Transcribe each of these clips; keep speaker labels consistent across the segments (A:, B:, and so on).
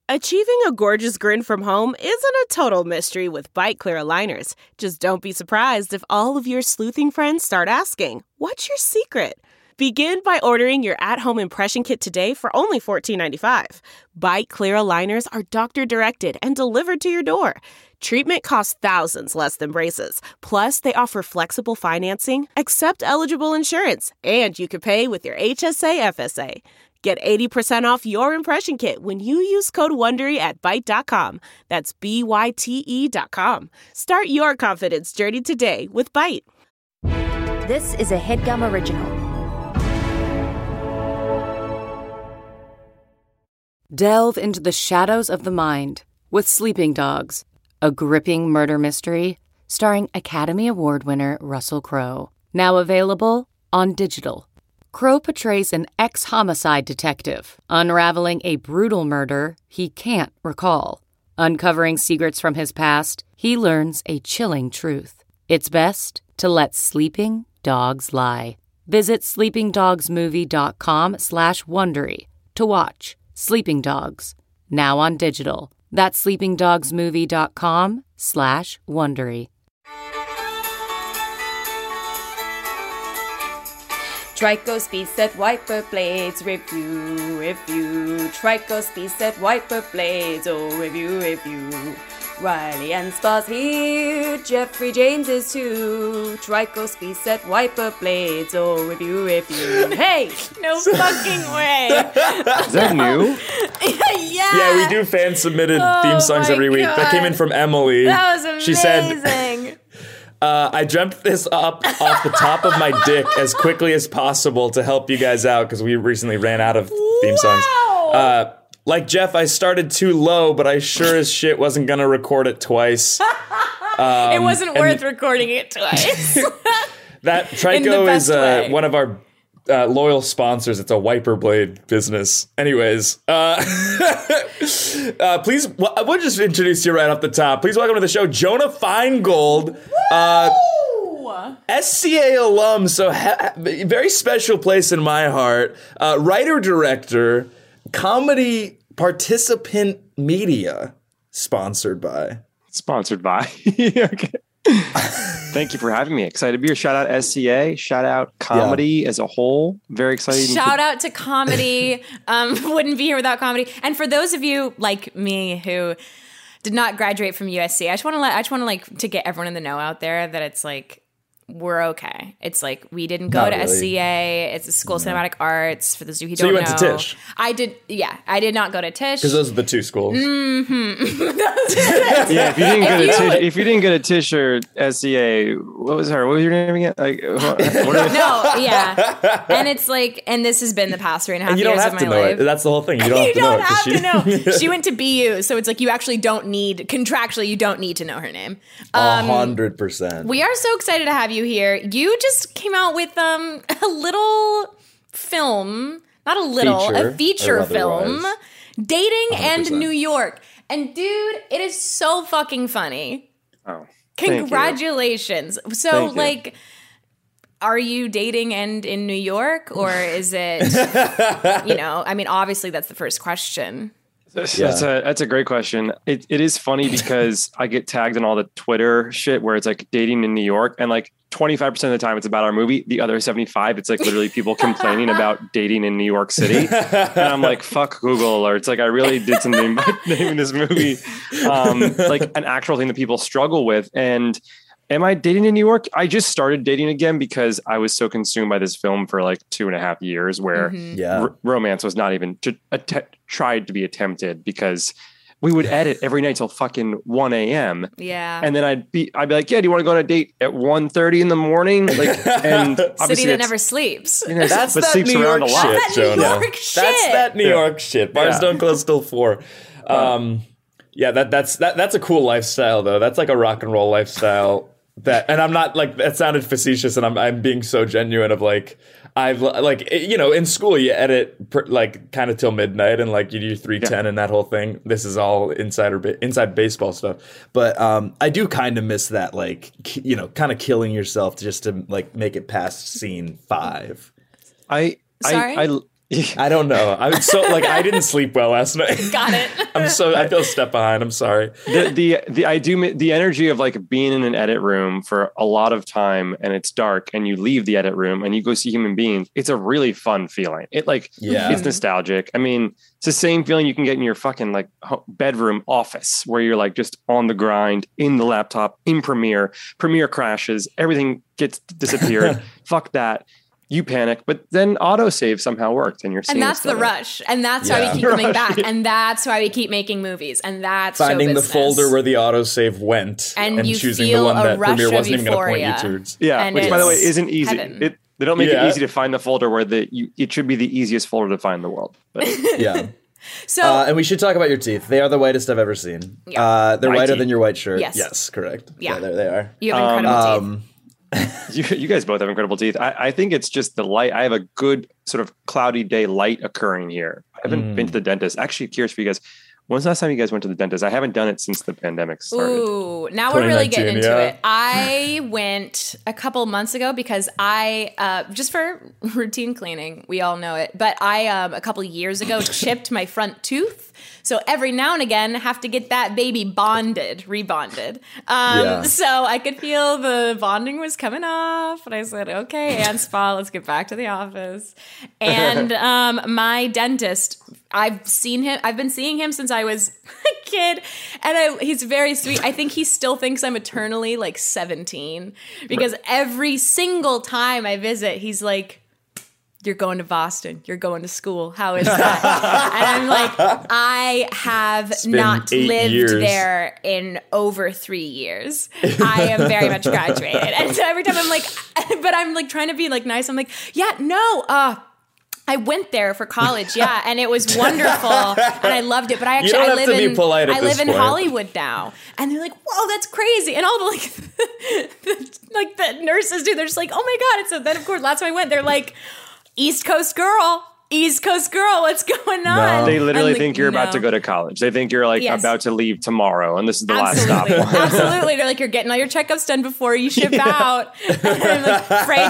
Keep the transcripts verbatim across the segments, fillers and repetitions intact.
A: Achieving a gorgeous grin from home isn't a total mystery with Byte Clear aligners. Just don't be surprised if all of your sleuthing friends start asking, "What's your secret?" Begin by ordering your at-home impression kit today for only fourteen ninety-five. Byte Clear aligners are doctor-directed and delivered to your door. Treatment costs thousands less than braces. Plus, they offer flexible financing, accept eligible insurance, and you can pay with your H S A F S A. Get eighty percent off your impression kit when you use code WONDERY at byte dot com. That's B Y T E dot com. Start your confidence journey today with Byte.
B: This is a HeadGum original.
C: Delve into the shadows of the mind with Sleeping Dogs, a gripping murder mystery starring Academy Award winner Russell Crowe. Now available on digital. Crowe portrays an ex-homicide detective unraveling a brutal murder he can't recall. Uncovering secrets from his past, he learns a chilling truth. It's best to let sleeping dogs lie. Visit sleepingdogsmovie.com slash Wondery to watch Sleeping Dogs, now on digital. That's sleepingdogsmovie.com slash Wondery.
D: Trico Speed Set Wiper Blades review, review. Trico Speed Set Wiper Blades, oh, review, review. Riley and Spa's here, Jeffrey James is too. Trico Speed Set Wiper Blades, oh, review, review. Hey, no fucking way.
E: Is that new?
D: Yeah.
F: Yeah, we do fan-submitted
D: Oh
F: theme songs
D: my
F: every week.
D: God.
F: That came in from Emily.
D: That was amazing.
F: She said, uh, I dreamt this up off the top of my dick as quickly as possible to help you guys out because we recently ran out of theme songs.
D: Wow.
F: Uh, like Jeff, I started too low, but I sure as shit wasn't going to record it twice. Um,
D: it wasn't worth recording it twice.
F: That
D: In the
F: Trico
D: best
F: is uh,
D: way.
F: one of our uh, loyal sponsors. It's a wiper blade business. Anyways, uh, uh, please, well, I will just introduce you right off the top. Please welcome to the show, Jonah Feingold. Uh, S C A alum, so ha- very special place in my heart. Uh, writer, director, comedy participant media, sponsored by.
E: Sponsored by. Okay. Thank you for having me. Excited to be here. Shout out S C A. Shout out comedy yeah. as a whole. Very excited.
D: Shout out to comedy. um, wouldn't be here without comedy. And for those of you like me who did not graduate from U S C, I just want to let I just want to like to get everyone in the know out there that it's like we're okay. It's like we didn't go
F: Not
D: to
F: really.
D: S C A. It's a school of cinematic arts. For those of you who
F: So
D: don't
F: you went
D: know,
F: to Tisch?
D: I did. Yeah, I did not go to Tisch.
F: Because those are the two schools.
E: Yeah, if you didn't go to Tisch, if you didn't go to Tisch or S C A, what was her? What was your name again? Like, what, what are
D: No, yeah, and it's like, and this has been the past three and a half
F: And you don't
D: years
F: have
D: of
F: to
D: my
F: know
D: life.
F: it. That's the whole thing. You don't
D: You
F: have to know
D: don't
F: it. 'cause
D: have
F: she-
D: to know. She went to B U, so it's like you actually don't need contractually. You don't need to know her name.
F: A
D: Um,
F: hundred percent.
D: we are so excited to have you here. You just came out with um a little film, not a little,
F: Feature,
D: a feature
F: or
D: film,
F: otherwise.
D: dating
F: one hundred
D: and
F: percent.
D: New York. And dude, it is so fucking funny.
E: Oh, thank you.
D: Congratulations. So
E: Thank you.
D: like, are you dating and in New York, or is it? You know, I mean, obviously that's the first question.
E: That's,
F: Yeah.
E: that's a that's a great question. It it is funny because I get tagged in all the Twitter shit where it's like dating in New York, and like twenty-five percent of the time it's about our movie. The other seventy-five, it's like literally people complaining about dating in New York City, and I'm like, fuck Google, or it's like I really did something by naming this movie um, like an actual thing that people struggle with. And am I dating in New York? I just started dating again because I was so consumed by this film for like two and a half years where
D: Mhm.
F: Yeah.
E: r- romance was not even t- att- tried to be attempted because we would edit every night till fucking one a.m.
D: Yeah.
E: And then I'd be, I'd be like, yeah, do you want to go on a date at one thirty in the morning? Like, and
D: City
E: obviously
D: that
E: that's-
D: never sleeps.
E: you know,
F: That's
E: but
F: that
E: sleeps
F: New
E: around
F: York
E: a lot.
F: shit,
D: That's that New
F: Jonah.
D: York shit.
F: That's that New
E: Yeah.
F: York shit. Bars
E: Yeah.
F: don't close till four. Um, yeah, that that's that that's a cool lifestyle though. That's like a rock and roll lifestyle. That, and I'm not like, that sounded facetious, and I'm I'm being so genuine of like, I've like, you know, in school you edit per, like kind of till midnight, and like you do three ten and that whole thing. This is all insider ba- inside baseball stuff, but um, I do kind of miss that, like, k- you know, kind of killing yourself just to like make it past scene five.
E: I,
D: Sorry?
E: I, I,
F: I don't know. I'm so like I didn't sleep well last night.
D: Got it.
F: I'm so I feel a step behind. I'm sorry.
E: The, the the I do the energy of like being in an edit room for a lot of time and it's dark and you leave the edit room and you go see human beings. It's a really fun feeling. It like
F: Yeah.
E: it's nostalgic. I mean, it's the same feeling you can get in your fucking like ho- bedroom office where you're like just on the grind in the laptop in Premiere. Premiere crashes. Everything gets disappeared. Fuck that. You panic, but then autosave somehow worked, and you're seeing
D: And that's the
E: stuff.
D: rush. And that's
F: Yeah.
D: why we keep coming back. And that's why we keep making movies. And that's show
F: Finding the
D: business.
F: folder where the autosave went
D: And you
F: choosing
D: feel
F: the one
D: a
F: that
D: rush
F: Premiere
D: of
F: wasn't even going to point you
D: euphoria.
F: towards.
E: Yeah,
D: And
E: which by the way
D: it's
E: isn't easy.
D: heaven.
E: It, they don't make
F: Yeah.
E: it easy to find the folder where the you, it should be the easiest folder to find in the world. But
F: Yeah.
D: So
F: Uh, and we should talk about your teeth. They are the whitest I've ever seen.
D: Yeah.
F: Uh, they're
E: My
F: whiter
E: teeth.
F: than your white shirt.
D: Yes.
F: Yes, correct.
D: Yeah.
F: Yeah, there they are.
D: you have incredible teeth.
F: Um,
E: you, you guys both have incredible teeth. I, I think it's just the light. I have a good sort of cloudy day light occurring here. I haven't been to the dentist. Actually, curious for you guys. When's the last time you guys went to the dentist? I haven't done it since the pandemic started.
D: Ooh, now we're really getting into
F: yeah.
D: it. I went a couple months ago because I, uh, just for routine cleaning, we all know it, but I, um, a couple years ago, chipped my front tooth. So every now and again, have to get that baby bonded, rebonded. Um,
F: Yeah.
D: So I could feel the bonding was coming off. And I said, okay, Aunt Spa, let's get back to the office. And um, my dentist, I've seen him, I've been seeing him since I was a kid. And I, he's very sweet. I think he still thinks I'm eternally like seventeen. Because every single time I visit, he's like, you're going to Boston. You're going to school. How is that? And I'm like, I have
F: been
D: not
F: eight
D: lived
F: years.
D: there in over three years. I am very much graduated. And so every time I'm like, but I'm like trying to be like nice. I'm like, yeah, no, uh, I went there for college, yeah, and it was wonderful, and I loved it. But I actually,
F: don't
D: I
F: have
D: live
F: to be
D: in,
F: polite at
D: I
F: this
D: live in
F: point.
D: Hollywood now, and they're like, "Whoa, that's crazy!" And all the like, the, like the nurses do. They're just like, "Oh my god!" And so then, of course, last time I went, they're like, "East Coast girl, East Coast girl, what's going on?"
E: They literally
D: I'm like,
E: think you're about
D: "No."
E: to go to college. They think you're like
D: Yes.
E: about to leave tomorrow, and this is the
D: Absolutely.
E: last stop.
D: Absolutely. They're like, you're getting all your checkups done before you ship out. And I'm like, afraid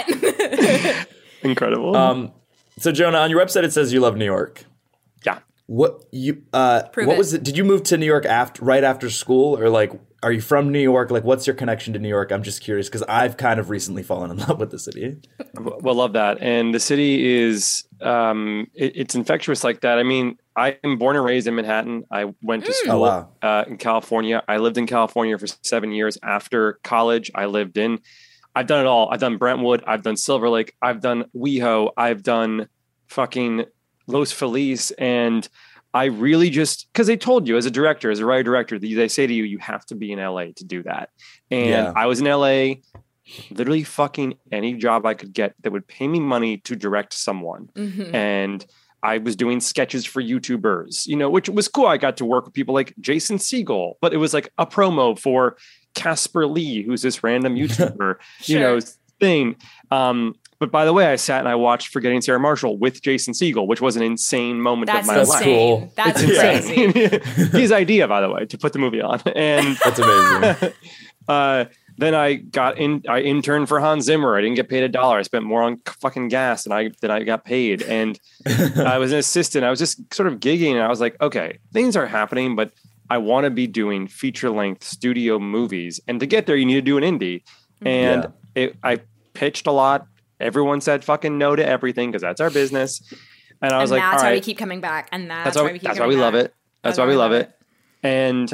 D: not.
E: Incredible.
F: Um, so Jonah, on your website it says you love New York.
E: yeah.
F: What you uh
D: Prove
F: what
D: it.
F: was it? Did you move to New York after right after school, or like are you from New York? Like what's your connection to New York? I'm just curious because I've kind of recently fallen in love with the city.
E: Well, love that. And the city is, um, it, it's infectious like that. I mean, I am born and raised in Manhattan. I went to school
F: Oh, wow.
E: uh, in California. I lived in California for seven years after college. I lived in, I've done it all. I've done Brentwood. I've done Silver Lake. I've done WeHo. I've done fucking Los Feliz. And I really just, because they told you as a director, as a writer director, they they say to you, you have to be in L A to do that. And
F: Yeah.
E: I was in L A, literally fucking any job I could get that would pay me money to direct someone.
D: Mhm.
E: And I was doing sketches for YouTubers, you know, which was cool. I got to work with people like Jason Segel, but it was like a promo for Casper Lee, who's this random YouTuber, you know, thing. Um, but by the way, I sat and I watched Forgetting Sarah Marshall with Jason Segel, which was an insane moment
D: That's
E: of my
F: That's
E: life.
D: insane.
F: cool.
D: That's
E: It's
D: crazy.
E: insane. His idea, by the way, to put the movie on. And
F: That's amazing.
E: uh, then I got in, I interned for Hans Zimmer. I didn't get paid a dollar. I spent more on fucking gas than I, than I got paid. And I was an assistant. I was just sort of gigging. And I was like, okay, things are happening, but I want to be doing feature length studio movies. And to get there, you need to do an indie. And
F: Yeah.
E: it, I pitched a lot. Everyone said fucking no to everything because that's our business. And I was
D: and
E: like,
D: that's
E: all
D: why
E: right,
D: we keep coming back. And that's,
E: that's
D: why
E: why,
D: we keep
E: that's why
D: coming
E: we love
D: back.
E: it. That's why we love it. And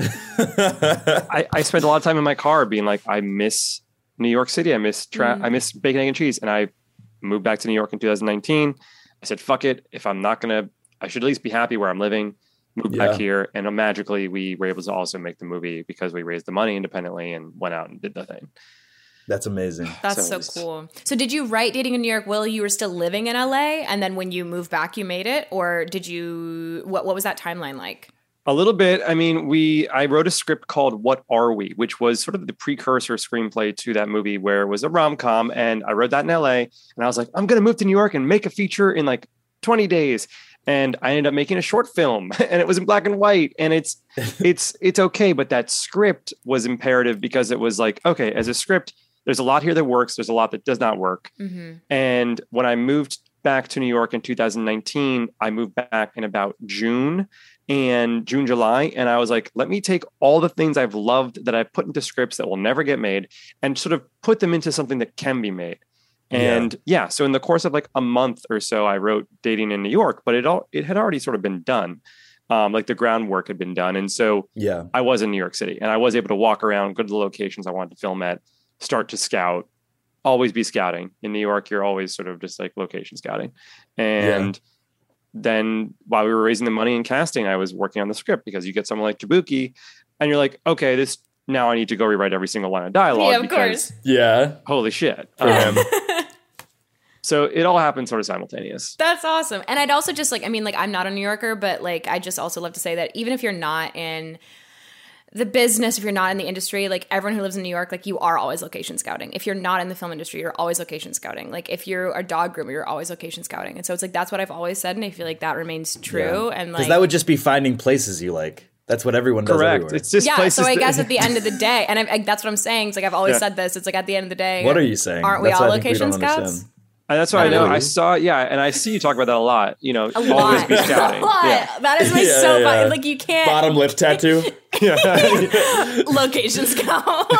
E: I, I spent a lot of time in my car being like, I miss New York City. I miss tra-
D: Mm.
E: I miss bacon, egg, and cheese. And I moved back to New York in two thousand nineteen. I said, fuck it. If I'm not going to, I should at least be happy where I'm living. Move
F: Yeah.
E: back here. And magically, we were able to also make the movie because we raised the money independently and went out and did the thing.
F: That's amazing.
D: That's
E: So
D: so,
E: just-
D: cool. So did you write Dating in New York while you were still living in L A? And then when you moved back, you made it? Or did you, what, what was that timeline like?
E: A little bit. I mean, we, I wrote a script called What Are We, which was sort of the precursor screenplay to that movie where it was a rom-com. And I wrote that in L A and I was like, I'm going to move to New York and make a feature in like twenty days. And I ended up making a short film and it was in black and white and it's, it's, it's okay. But that script was imperative because it was like, okay, as a script, there's a lot here that works. There's a lot that does not work.
D: Mm-hmm.
E: And when I moved back to New York in two thousand nineteen. I moved back in about June and June, July. And I was like, let me take all the things I've loved that I've put into scripts that will never get made and sort of put them into something that can be made. And yeah. yeah, so in the course of like a month or so, I wrote Dating in New York, but it all, it had already sort of been done. Um, like the groundwork had been done. And so
F: yeah, I
E: was in New York City and I was able to walk around, go to the locations I wanted to film at, start to scout, always be scouting. In New York, you're always sort of just like location scouting. And yeah. then while we were raising the money and casting, I was working on the script because you get someone like Jabuki and you're like, okay, this now I need to go rewrite every single line of dialogue.
D: Yeah, of
E: because,
D: course.
F: Yeah.
E: Holy shit. Um, so it all happened sort of simultaneous.
D: That's awesome. And I'd also just like, I mean, like I'm not a New Yorker, but like, I just also love to say that even if you're not in the business, if you're not in the industry, like everyone who lives in New York, like you are always location scouting. If you're not in the film industry, you're always location scouting. Like if you're a dog groomer, you're always location scouting. And so it's like, that's what I've always said. And I feel like that remains true. Yeah. And like,
G: because that would just be finding places you like. That's what everyone does.
E: Correct.
G: Everywhere.
E: It's just
D: yeah.
E: places
D: So I
E: that,
D: guess at the end of the day, and I, I, that's what I'm saying. It's like I've always yeah. said this. It's like at the end of the day,
G: what are you saying?
D: Aren't we
G: that's
D: all
G: what I think we
D: location
G: don't
D: scouts?
G: understand.
E: And that's why I, I know. know. I saw, yeah, and I see you talk about that a lot. You know,
D: a
E: always
D: lot.
E: be scouting.
D: A lot.
E: Yeah.
D: That is my
F: Yeah,
D: so
F: yeah.
D: fun. Like you can't
F: Bottom lip tattoo.
D: location scout.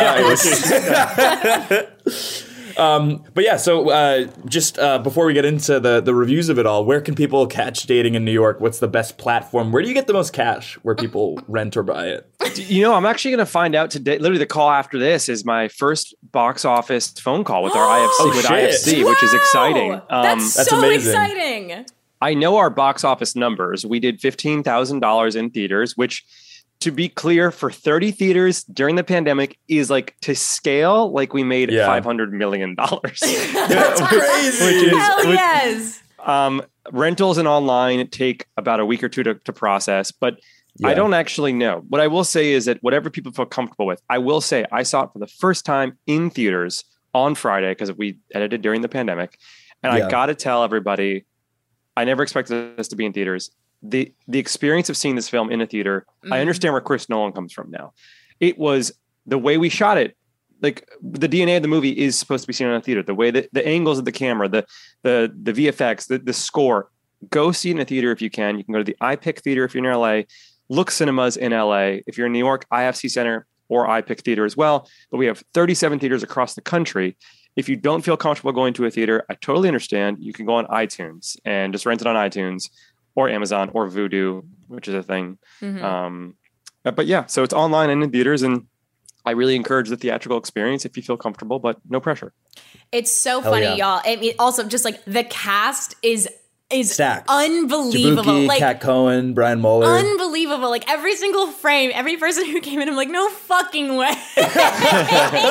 F: Nice. um, but yeah, so uh, just uh, before we get into the the reviews of it all, where can people catch Dating in New York? What's the best platform? Where do you get the most cash where people rent or buy it?
E: You know, I'm actually going to find out today. Literally, the call after this is my first box office phone call with our I F C,
F: Oh,
E: with
F: shit.
E: I F C,
D: Wow.
E: which is exciting. Um,
D: That's,
F: that's
D: so
F: amazing.
D: exciting.
E: I know our box office numbers. We did fifteen thousand dollars in theaters, which, to be clear, for thirty theaters during the pandemic is like to scale, like we made
F: Yeah.
E: five hundred million dollars.
F: That's crazy.
E: Which is,
D: Hell
E: which-
D: yes.
E: Um, rentals and online take about a week or two to, to process, but
F: Yeah.
E: I don't actually know. What I will say is that whatever people feel comfortable with, I will say I saw it for the first time in theaters on Friday because we edited during the pandemic. And
F: Yeah.
E: I got to tell everybody, I never expected this to be in theaters. The the experience of seeing this film in a theater,
D: Mm-hmm.
E: I understand where Chris Nolan comes from now. It was the way we shot it. Like the D N A of the movie is supposed to be seen in a theater. The way that the angles of the camera, the the the V F X, the, the score. Go see it in a theater if you can. You can go to the iPic Theater if you're in L A. Look Cinemas in L A. If you're in New York, I F C Center or iPic Theater as well. But we have thirty-seven theaters across the country. If you don't feel comfortable going to a theater, I totally understand. You can go on iTunes and just rent it on iTunes or Amazon or Vudu, which is a thing.
D: Mm-hmm.
E: Um, but yeah, so it's online and in theaters. And I really encourage the theatrical experience if you feel comfortable, but no pressure.
D: It's so
G: Hell
D: funny,
G: yeah.
D: y'all. I mean, also just like the cast is is
G: Stacked.
D: unbelievable.
G: Jabuki,
D: like
G: Kat Cohen, Brian Mueller.
D: unbelievable. Like every single frame, every person who came in, I'm like, no fucking way. And then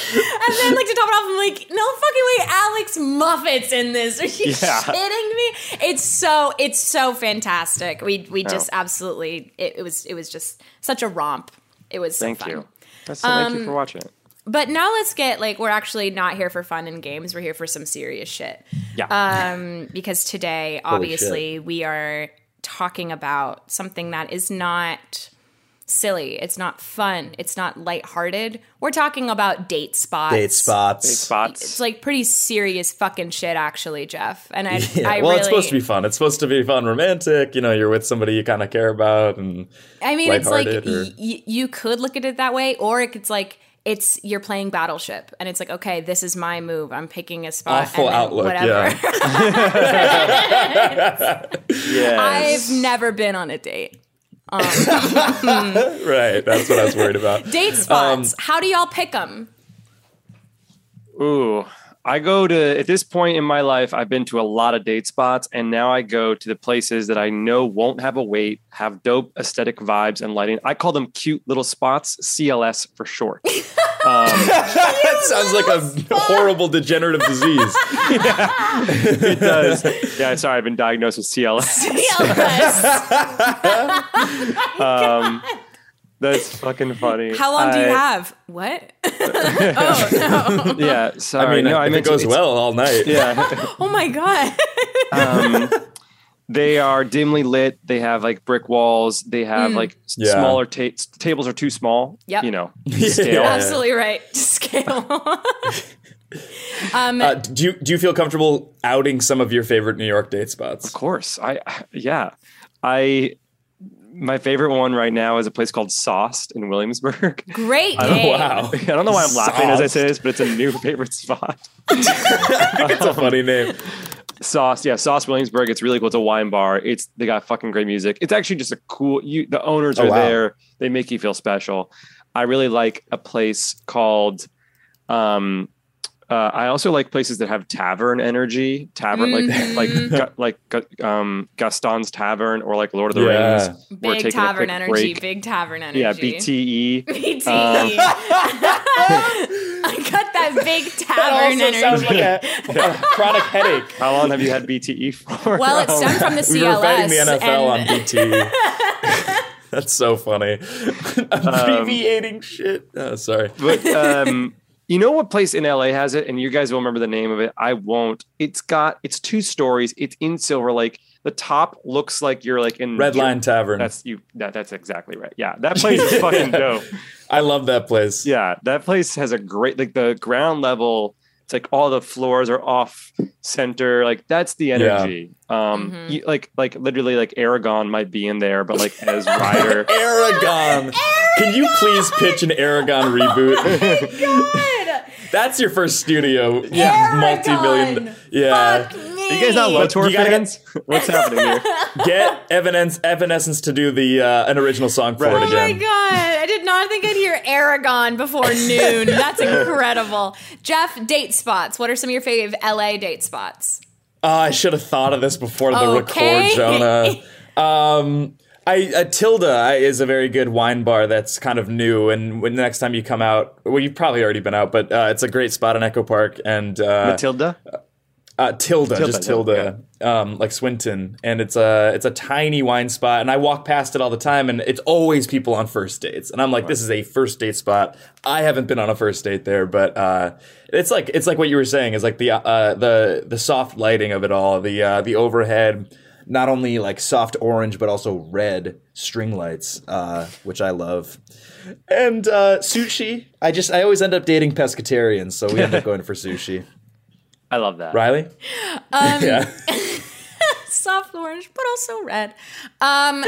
D: like to top it off, I'm like, no fucking way, Alex Moffat's in this. Are you
E: Yeah.
D: kidding me? It's so it's so fantastic. We we just
E: Oh.
D: absolutely it, it was it was just such a romp. It was so
E: Thank
D: fun.
E: you. That's so thank
D: Um,
E: you for watching it.
D: But now let's get like we're actually not here for fun and games. We're here for some serious shit.
E: Yeah.
D: Um, because today, obviously, we are talking about something that is not silly. It's not fun. It's not lighthearted. We're talking about date spots.
G: Date spots.
E: Big spots.
D: It's like pretty serious fucking shit, actually, Jeff. And I,
F: Yeah,
D: I
F: well,
D: really,
F: it's supposed to be fun. It's supposed to be fun, romantic. You know, you're with somebody you kind of care about, and
D: I mean, it's like
F: lighthearted or-
D: y- y- you could look at it that way, or it's like it's you're playing Battleship, and it's like, okay, this is my move. I'm picking a spot.
F: Awful
D: and then
F: outlook,
D: whatever.
E: Yes.
D: I've never been on a date.
F: right. That's what I was worried about.
D: Date spots. How do y'all pick them?
E: Ooh, I go to, at this point in my life, I've been to a lot of date spots, and now I go to the places that I know won't have a wait, have dope aesthetic vibes and lighting. I call them cute little spots, C L S for short.
F: That sounds like a horrible degenerative disease.
E: It does. Yeah, sorry, I've been diagnosed with C L S. Um, that's fucking funny.
D: How long do you
E: I-
D: have? What? oh no!
E: Yeah, sorry.
F: I mean,
E: no, I
F: if it
E: meant
F: goes
E: to,
F: well all night.
E: Yeah.
D: Oh my god!
E: Um, they are dimly lit. They have like brick walls. They have like s-
F: Yeah.
E: smaller ta- tables are too small.
D: Yep.
E: You know,
F: Yeah.
E: scale.
D: Absolutely right. Scale. Um,
F: uh, do you do you feel comfortable outing some of your favorite New York date spots?
E: Of course. I yeah. I my favorite one right now is a place called Sauced in Williamsburg.
D: Great
E: I don't,
D: name.
F: Wow.
E: I don't know why I'm laughing as I
F: Sauced.
E: say this, but it's a new favorite spot.
F: I think it's a funny name.
E: Sauce, yeah, Sauce Williamsburg. It's really cool. It's a wine bar. It's they got fucking great music. It's actually just a cool. You, the owners
F: Oh,
E: are
F: wow.
E: there. They make you feel special. I really like a place called. Um, uh, I also like places that have tavern energy. Tavern
D: Mhm.
E: like like like gu- um, Gaston's Tavern or like Lord of the
F: Yeah.
E: Rings. We're
D: Big
E: taking a
D: tavern
E: quick
D: energy.
E: break.
D: Big tavern energy.
E: Yeah, B T E.
D: B T.
E: Um,
D: I got that big tavern
F: That also sounds
D: energy.
F: like a, a chronic headache.
E: How long have you had B T E for?
D: Well, it stemmed from the
F: We
D: C
F: were
D: L S.
F: fighting the N F L
D: and-
F: on B T. That's so funny. Abbreviating shit. Oh, sorry.
E: But um, you know what place in L A has it, and you guys will remember the name of it. I won't. It's got it's two stories. It's in Silver Lake. The top looks like you're like in
F: Red Line Tavern.
E: That's you. That, that's exactly right. Yeah, that place is fucking dope.
F: I love that place.
E: Yeah, that place has a great like the ground level. It's like all the floors are off center. Like that's the energy. Um,
D: Mhm.
E: you, like like literally like Aragon might be in there, but like as Ryder.
F: Aragon. Can you please pitch an Aragon reboot?
D: God.
F: That's your first studio.
D: Aragon.
F: Multi-million. Yeah.
D: Fuck me.
E: Are you guys not Lotor
F: You gotta-
E: fans? What's happening here?
F: Get Evanescence, Evanescence to do the uh, an original song for
E: Right.
F: it
D: Oh my
F: again.
D: god! I did not think I'd hear Aragon before noon. That's incredible. Jeff, date spots. What are some of your favorite L A date spots?
F: Oh, I should have thought of this before the
D: Okay.
F: record, Jonah. Um, I uh, Tilda I, is a very good wine bar that's kind of new, and when the next time you come out, well, you've probably already been out, but uh, it's a great spot in Echo Park, and uh,
E: Matilda.
F: Uh, Tilda,
E: Tilda,
F: just Tilda, um, like Swinton, and it's a it's a tiny wine spot, and I walk past it all the time, and it's always people on first dates, and I'm like, this is a first date spot. I haven't been on a first date there, but uh, it's like it's like what you were saying, is like the uh, the the soft lighting of it all, the uh, the overhead,
G: Not only like soft orange, but also red string lights, uh, which I love.
F: and uh, sushi.
G: I just I always end up dating pescatarians, so we end up going for sushi.
E: I love that.
F: Riley,
D: Um,
F: yeah,
D: Soft orange, but also red. Um,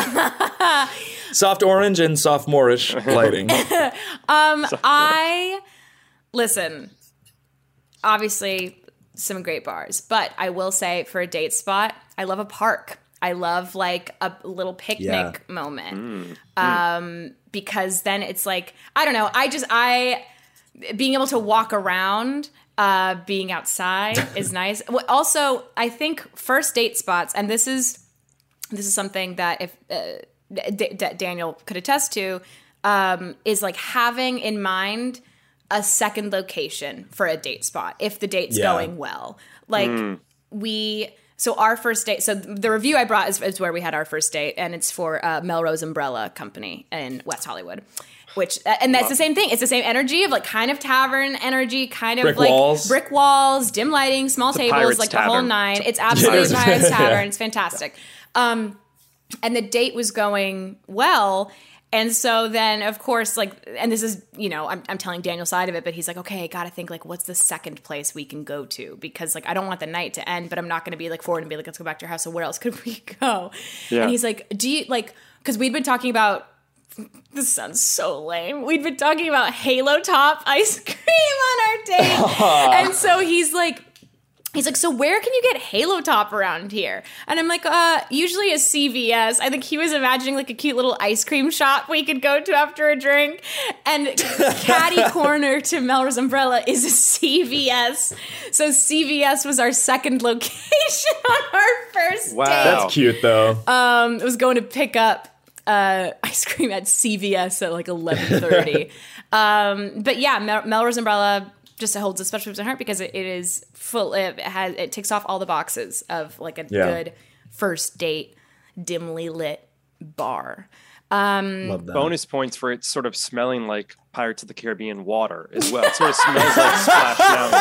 F: soft orange and sophomorish lighting.
D: um, I listen. Obviously, some great bars, but I will say for a date spot, I love a park. I love like a little picnic
G: Yeah.
D: moment, um, because then it's like I don't know. I just I being able to walk around. Uh, being outside is nice. Well, also, I think first date spots, and this is this is something that if uh, D- D- Daniel could attest to, um, is like having in mind a second location for a date spot if the date's
F: Yeah.
D: going well. Like we, so our first date. So the review I brought is, is where we had our first date, and it's for uh, Melrose Umbrella Company in West Hollywood. Which and that's the same thing. It's the same energy of like kind of tavern energy, kind of
F: Brick
D: like
F: walls.
D: brick walls, dim lighting, small tables,
E: Pirates
D: like the whole
E: Tavern.
D: nine. It's absolutely
F: It is.
D: Pirates
F: Yeah.
D: Tavern. It's fantastic. Um, and the date was going well. And so then, of course, like, and this is, you know, I'm, I'm telling Daniel's side of it, but he's like, okay, I got to think, like, what's the second place we can go to? Because, like, I don't want the night to end, but I'm not going to be, like, forward and be like, let's go back to your house. So where else could we go?
E: Yeah.
D: And he's like, do you, like, because we'd been talking about, this sounds so lame. We'd been talking about Halo Top ice cream on our date. And so he's like, he's like, so where can you get Halo Top around here? And I'm like, uh, usually a C V S. I think he was imagining like a cute little ice cream shop we could go to after a drink. And catty corner to Melrose Umbrella is a C V S. So C V S was our second location on our first
E: Wow.
D: date.
F: That's cute though.
D: Um, I was going to pick up uh, ice cream at C V S at like eleven thirty. um, but yeah, Mel- Melrose Umbrella just holds a special place in my heart because it, it is full. It has it ticks off all the boxes of like a
F: Yeah.
D: good first date, dimly lit bar. Um,
G: Love that.
E: Bonus points for it sort of smelling like Pirates of the Caribbean water as well. It sort of smells like Splash Mountain.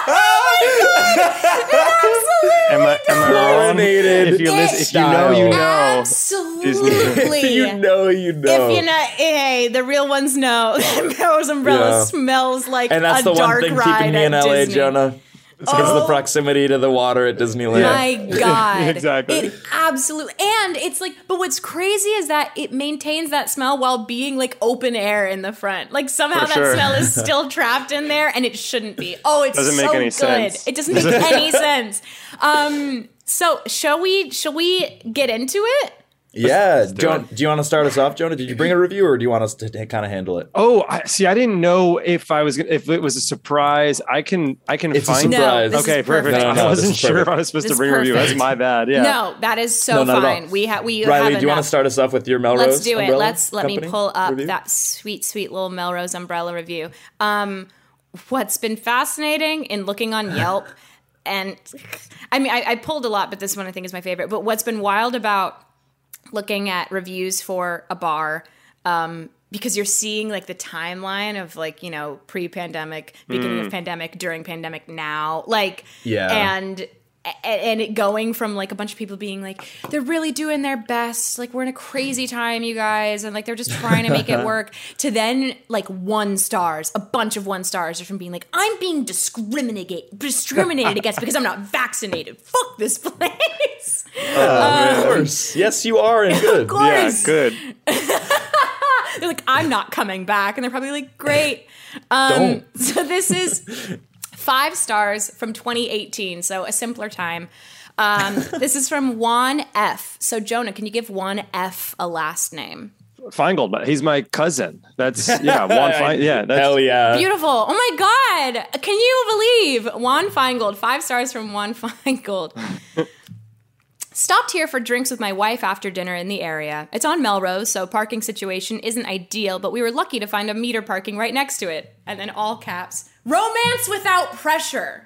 E: Am I, am I wrong?
F: Chlorinated
E: If you listen, if you know,
F: style.
E: you know.
D: Absolutely.
F: you know, you know.
D: If you know, hey, the real ones know. Melrose Umbrella
F: Yeah.
D: smells like
F: And that's
D: a
F: the one
D: dark
F: thing
D: ride
F: keeping me in
D: at
F: L A,
D: Disney.
F: Jonah. It's because of the
D: Oh.
F: proximity to the water at Disneyland.
D: My God.
E: Exactly.
D: It absolutely. And it's like, but what's crazy is that it maintains that smell while being like open air in the front. Like somehow
E: For
D: that
E: sure.
D: smell is still trapped in there and it shouldn't be. Oh, it's
E: Doesn't make
D: so
E: any
D: good.
E: sense.
D: It doesn't make any sense. Um, so shall we, shall we get into it?
G: Yeah.
E: do
G: Do you, want, do you want to start us off, Jonah? Did you bring a review, or do you want us to kind of handle it?
E: Oh, I, see, I didn't know if I was gonna- if it was a surprise. I can I can
F: It's a
E: find.
F: surprise.
D: No, this
E: okay,
D: is perfect.
E: perfect.
F: No, no,
E: I
F: no,
E: wasn't
F: this is
E: sure
F: perfect.
E: if I was supposed
D: This
E: to
D: is
E: bring a review. That's
D: perfect.
E: my bad. Yeah.
D: No, that is so
G: No, not at all.
D: fine. We have, we
G: Riley,
D: have
G: do you want to
D: enough.
G: start us off with your Melrose?
D: Let's do it.
G: Umbrella
D: Let's let me
G: Company
D: pull up
G: review?
D: that sweet, sweet little Melrose Umbrella review. Um, what's been fascinating in looking on Yelp, and I mean, I, I pulled a lot, but this one I think is my favorite. But what's been wild about looking at reviews for a bar, um, because you're seeing like the timeline of like, you know, pre-pandemic, beginning of pandemic, during pandemic, now, like,
G: Yeah.
D: and and it going from like a bunch of people being like, they're really doing their best, like we're in a crazy time, you guys, and like they're just trying to make it work, to then like one stars, a bunch of one stars, just from being like, I'm being discriminated discriminated against because I'm not vaccinated. Fuck this place.
G: Of course. Yes, you are, and good.
D: Of course.
E: Yeah, good.
D: They're like, I'm not coming back. And they're probably like, great. Um,
G: Don't.
D: So this is five stars from twenty eighteen. So a simpler time. Um, this is from Juan F. So Jonah, can you give Juan F a last name?
E: Feingold, but he's my cousin. That's yeah, Juan Fein. Yeah, that's
F: Hell yeah.
D: Beautiful. Oh my God. Can you believe Juan Feingold? Five stars from Juan Feingold. Stopped here for drinks with my wife after dinner in the area. It's on Melrose, so parking situation isn't ideal, but we were lucky to find a meter parking right next to it. And then all caps, romance without pressure.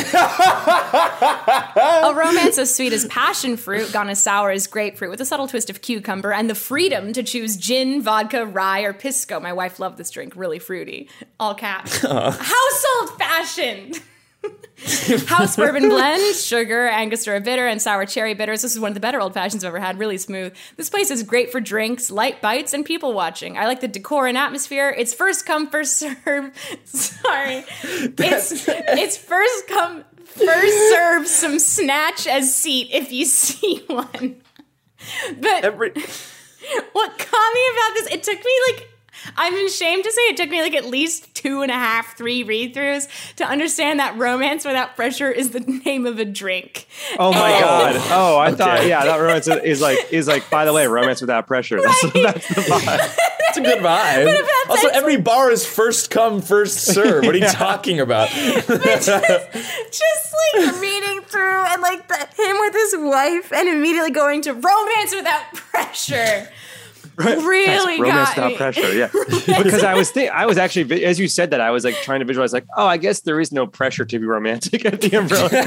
D: A romance as sweet as passion fruit, gone as sour as grapefruit, with a subtle twist of cucumber, and the freedom to choose gin, vodka, rye, or pisco. My wife loved this drink, really fruity. All caps. Household fashioned. House bourbon blend, sugar, Angostura bitter, and sour cherry bitters. This is one of the better old fashions I've ever had. Really smooth. This place is great for drinks, light bites, and people watching. I like the decor and atmosphere. It's first come, first serve. Sorry, it's it's first come, first serve. Some snatch as seat if you see one. But
G: Every
D: what caught me about this? It took me like. I'm ashamed to say it took me like at least two and a half, three read-throughs to understand that romance without pressure is the name of a drink.
E: Oh my
D: And-
E: god! Oh, I
G: Okay.
E: thought yeah, that romance is like is like. By the way, romance without pressure. That's, that's the vibe.
G: It's a good vibe.
D: if that's
G: Also,
D: like-
G: every bar is first come, first serve. What are you talking about?
D: just, just like reading through and like the, him with his wife and immediately going to romance without pressure. Really
E: romance
D: got
E: without
D: me.
E: pressure. Yeah, because I was think I was actually vi- as you said that I was like trying to visualize like oh I guess there is no pressure to be romantic at the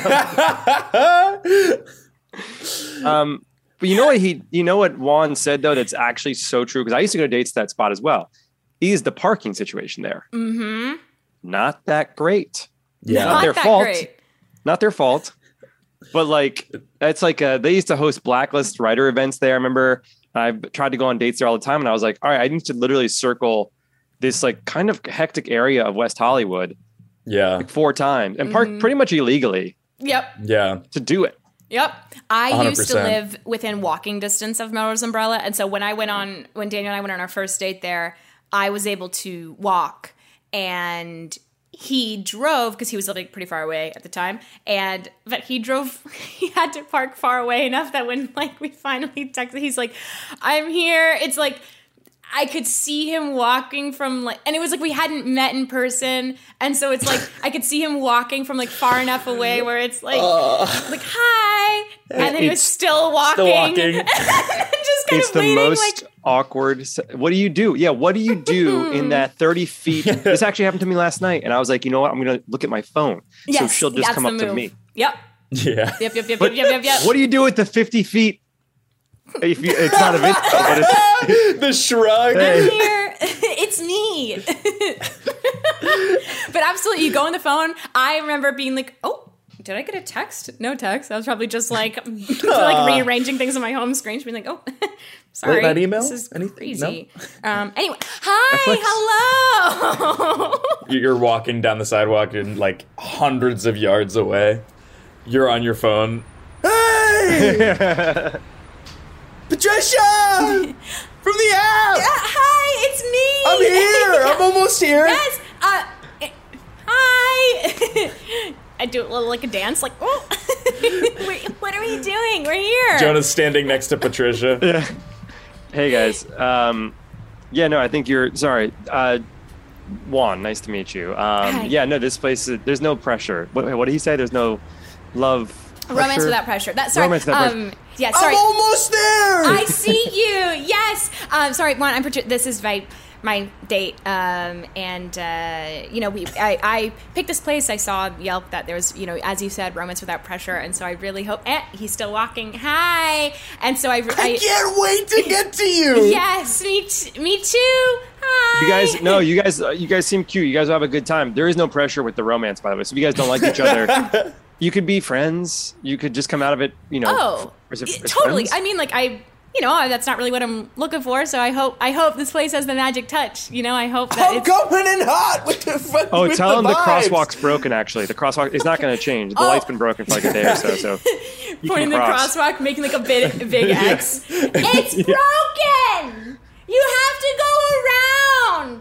E: umbrella. um, but you know what he you know what Juan said though that's actually so true because I used to go to dates to that spot as well. Is the parking situation there?
D: Mm-hmm.
E: Not that great.
G: Yeah.
E: Not
D: Not
E: their
D: that
E: fault.
D: great.
E: Not their fault. But like it's like uh they used to host Blacklist writer events there. I remember I've tried to go on dates there all the time, and I was like, all right, I need to literally circle this like kind of hectic area of West Hollywood
F: Yeah.
E: four times and park
D: Mm-hmm.
E: pretty much illegally
D: Yep.
F: Yeah.
E: to do it.
D: Yep. I
F: one hundred
D: used to
F: percent.
D: live within walking distance of Melrose Umbrella. And so when I went on, when Daniel and I went on our first date there, I was able to walk and he drove because he was living pretty far away at the time. And, but he drove, he had to park far away enough that when like we finally texted, he's like, I'm here. It's like, I could see him walking from like, and it was like we hadn't met in person, and so it's like I could see him walking from like far enough away where it's like, like hi, and then he was
E: It's
D: still walking,
F: still walking.
D: and just kind
E: It's
D: of
E: the
D: waiting,
E: most
D: like,
E: awkward. se- What do you do? Yeah, what do you do in that thirty feet? This actually happened to me last night, and I was like, you know what? I'm going to look at my phone. So
D: yes,
E: she'll just
D: that's
E: come
D: the
E: up to
D: move.
E: me.
D: Yep,
F: Yeah.
D: yep, yep, yep,
E: But
D: yep, yep, yep, yep.
E: what do you do with the fifty feet If you, it's not a video, but it's,
F: The shrug.
D: I'm here. It's me. But absolutely, you go on the phone. I remember being like, oh, did I get a text? No text. I was probably just like, like rearranging things on my home screen, being like, oh, sorry.
G: Late night email?
D: This is
G: Anything?
D: crazy. No? Um, anyway, hi, hello.
F: You're walking down the sidewalk and like hundreds of yards away. You're on your phone.
G: Hey! Patricia! From the app!
D: Uh, hi, it's me.
G: I'm here! I'm almost here!
D: Yes. Uh, eh, hi. I do a little like a dance, like, oh. Wait, what are we doing? We're here.
F: Jonah's standing next to Patricia.
E: yeah. Hey guys. Um, yeah, no, I think you're sorry. Uh, Juan, nice to meet you. Um,
D: Hi.
E: yeah, no, this place. Is, there's no pressure. What, what did he say? There's no love.
D: Romance
E: pressure?
D: without pressure. That sorry.
E: Romance without
D: um, yeah, sorry.
G: I'm almost there!
D: I see you. Yes. Um, sorry, Juan. I'm. Patri- This is my my date. Um, and uh, you know, we. I, I picked this place. I saw Yelp that there was, you know, as you said, romance without pressure. And so I really hope. Eh, he's still walking. Hi. And so I. I,
G: I can't wait to get to you!
D: Yes, me. T- me too. Hi.
E: You guys, no, you guys, uh, you guys seem cute. You guys will have a good time. There is no pressure with the romance, by the way. So if you guys don't like each other, you could be friends. You could just come out of it, you know.
D: Oh,
E: as if- as
D: totally.
E: friends.
D: I mean, like I. You know, that's not really what I'm looking for. So I hope I hope this place has the magic touch. You know, I hope that
G: I'm
D: it's
G: coming in hot with the fuck.
E: Oh,
G: with
E: tell
G: the
E: him the
G: vibes.
E: crosswalk's broken. Actually, the crosswalk is not going to change. The
D: Oh.
E: light's been broken for like a day or so. So you
D: pointing
E: can
D: the
E: cross.
D: crosswalk, making like a big, big X. It's broken. You have to go around,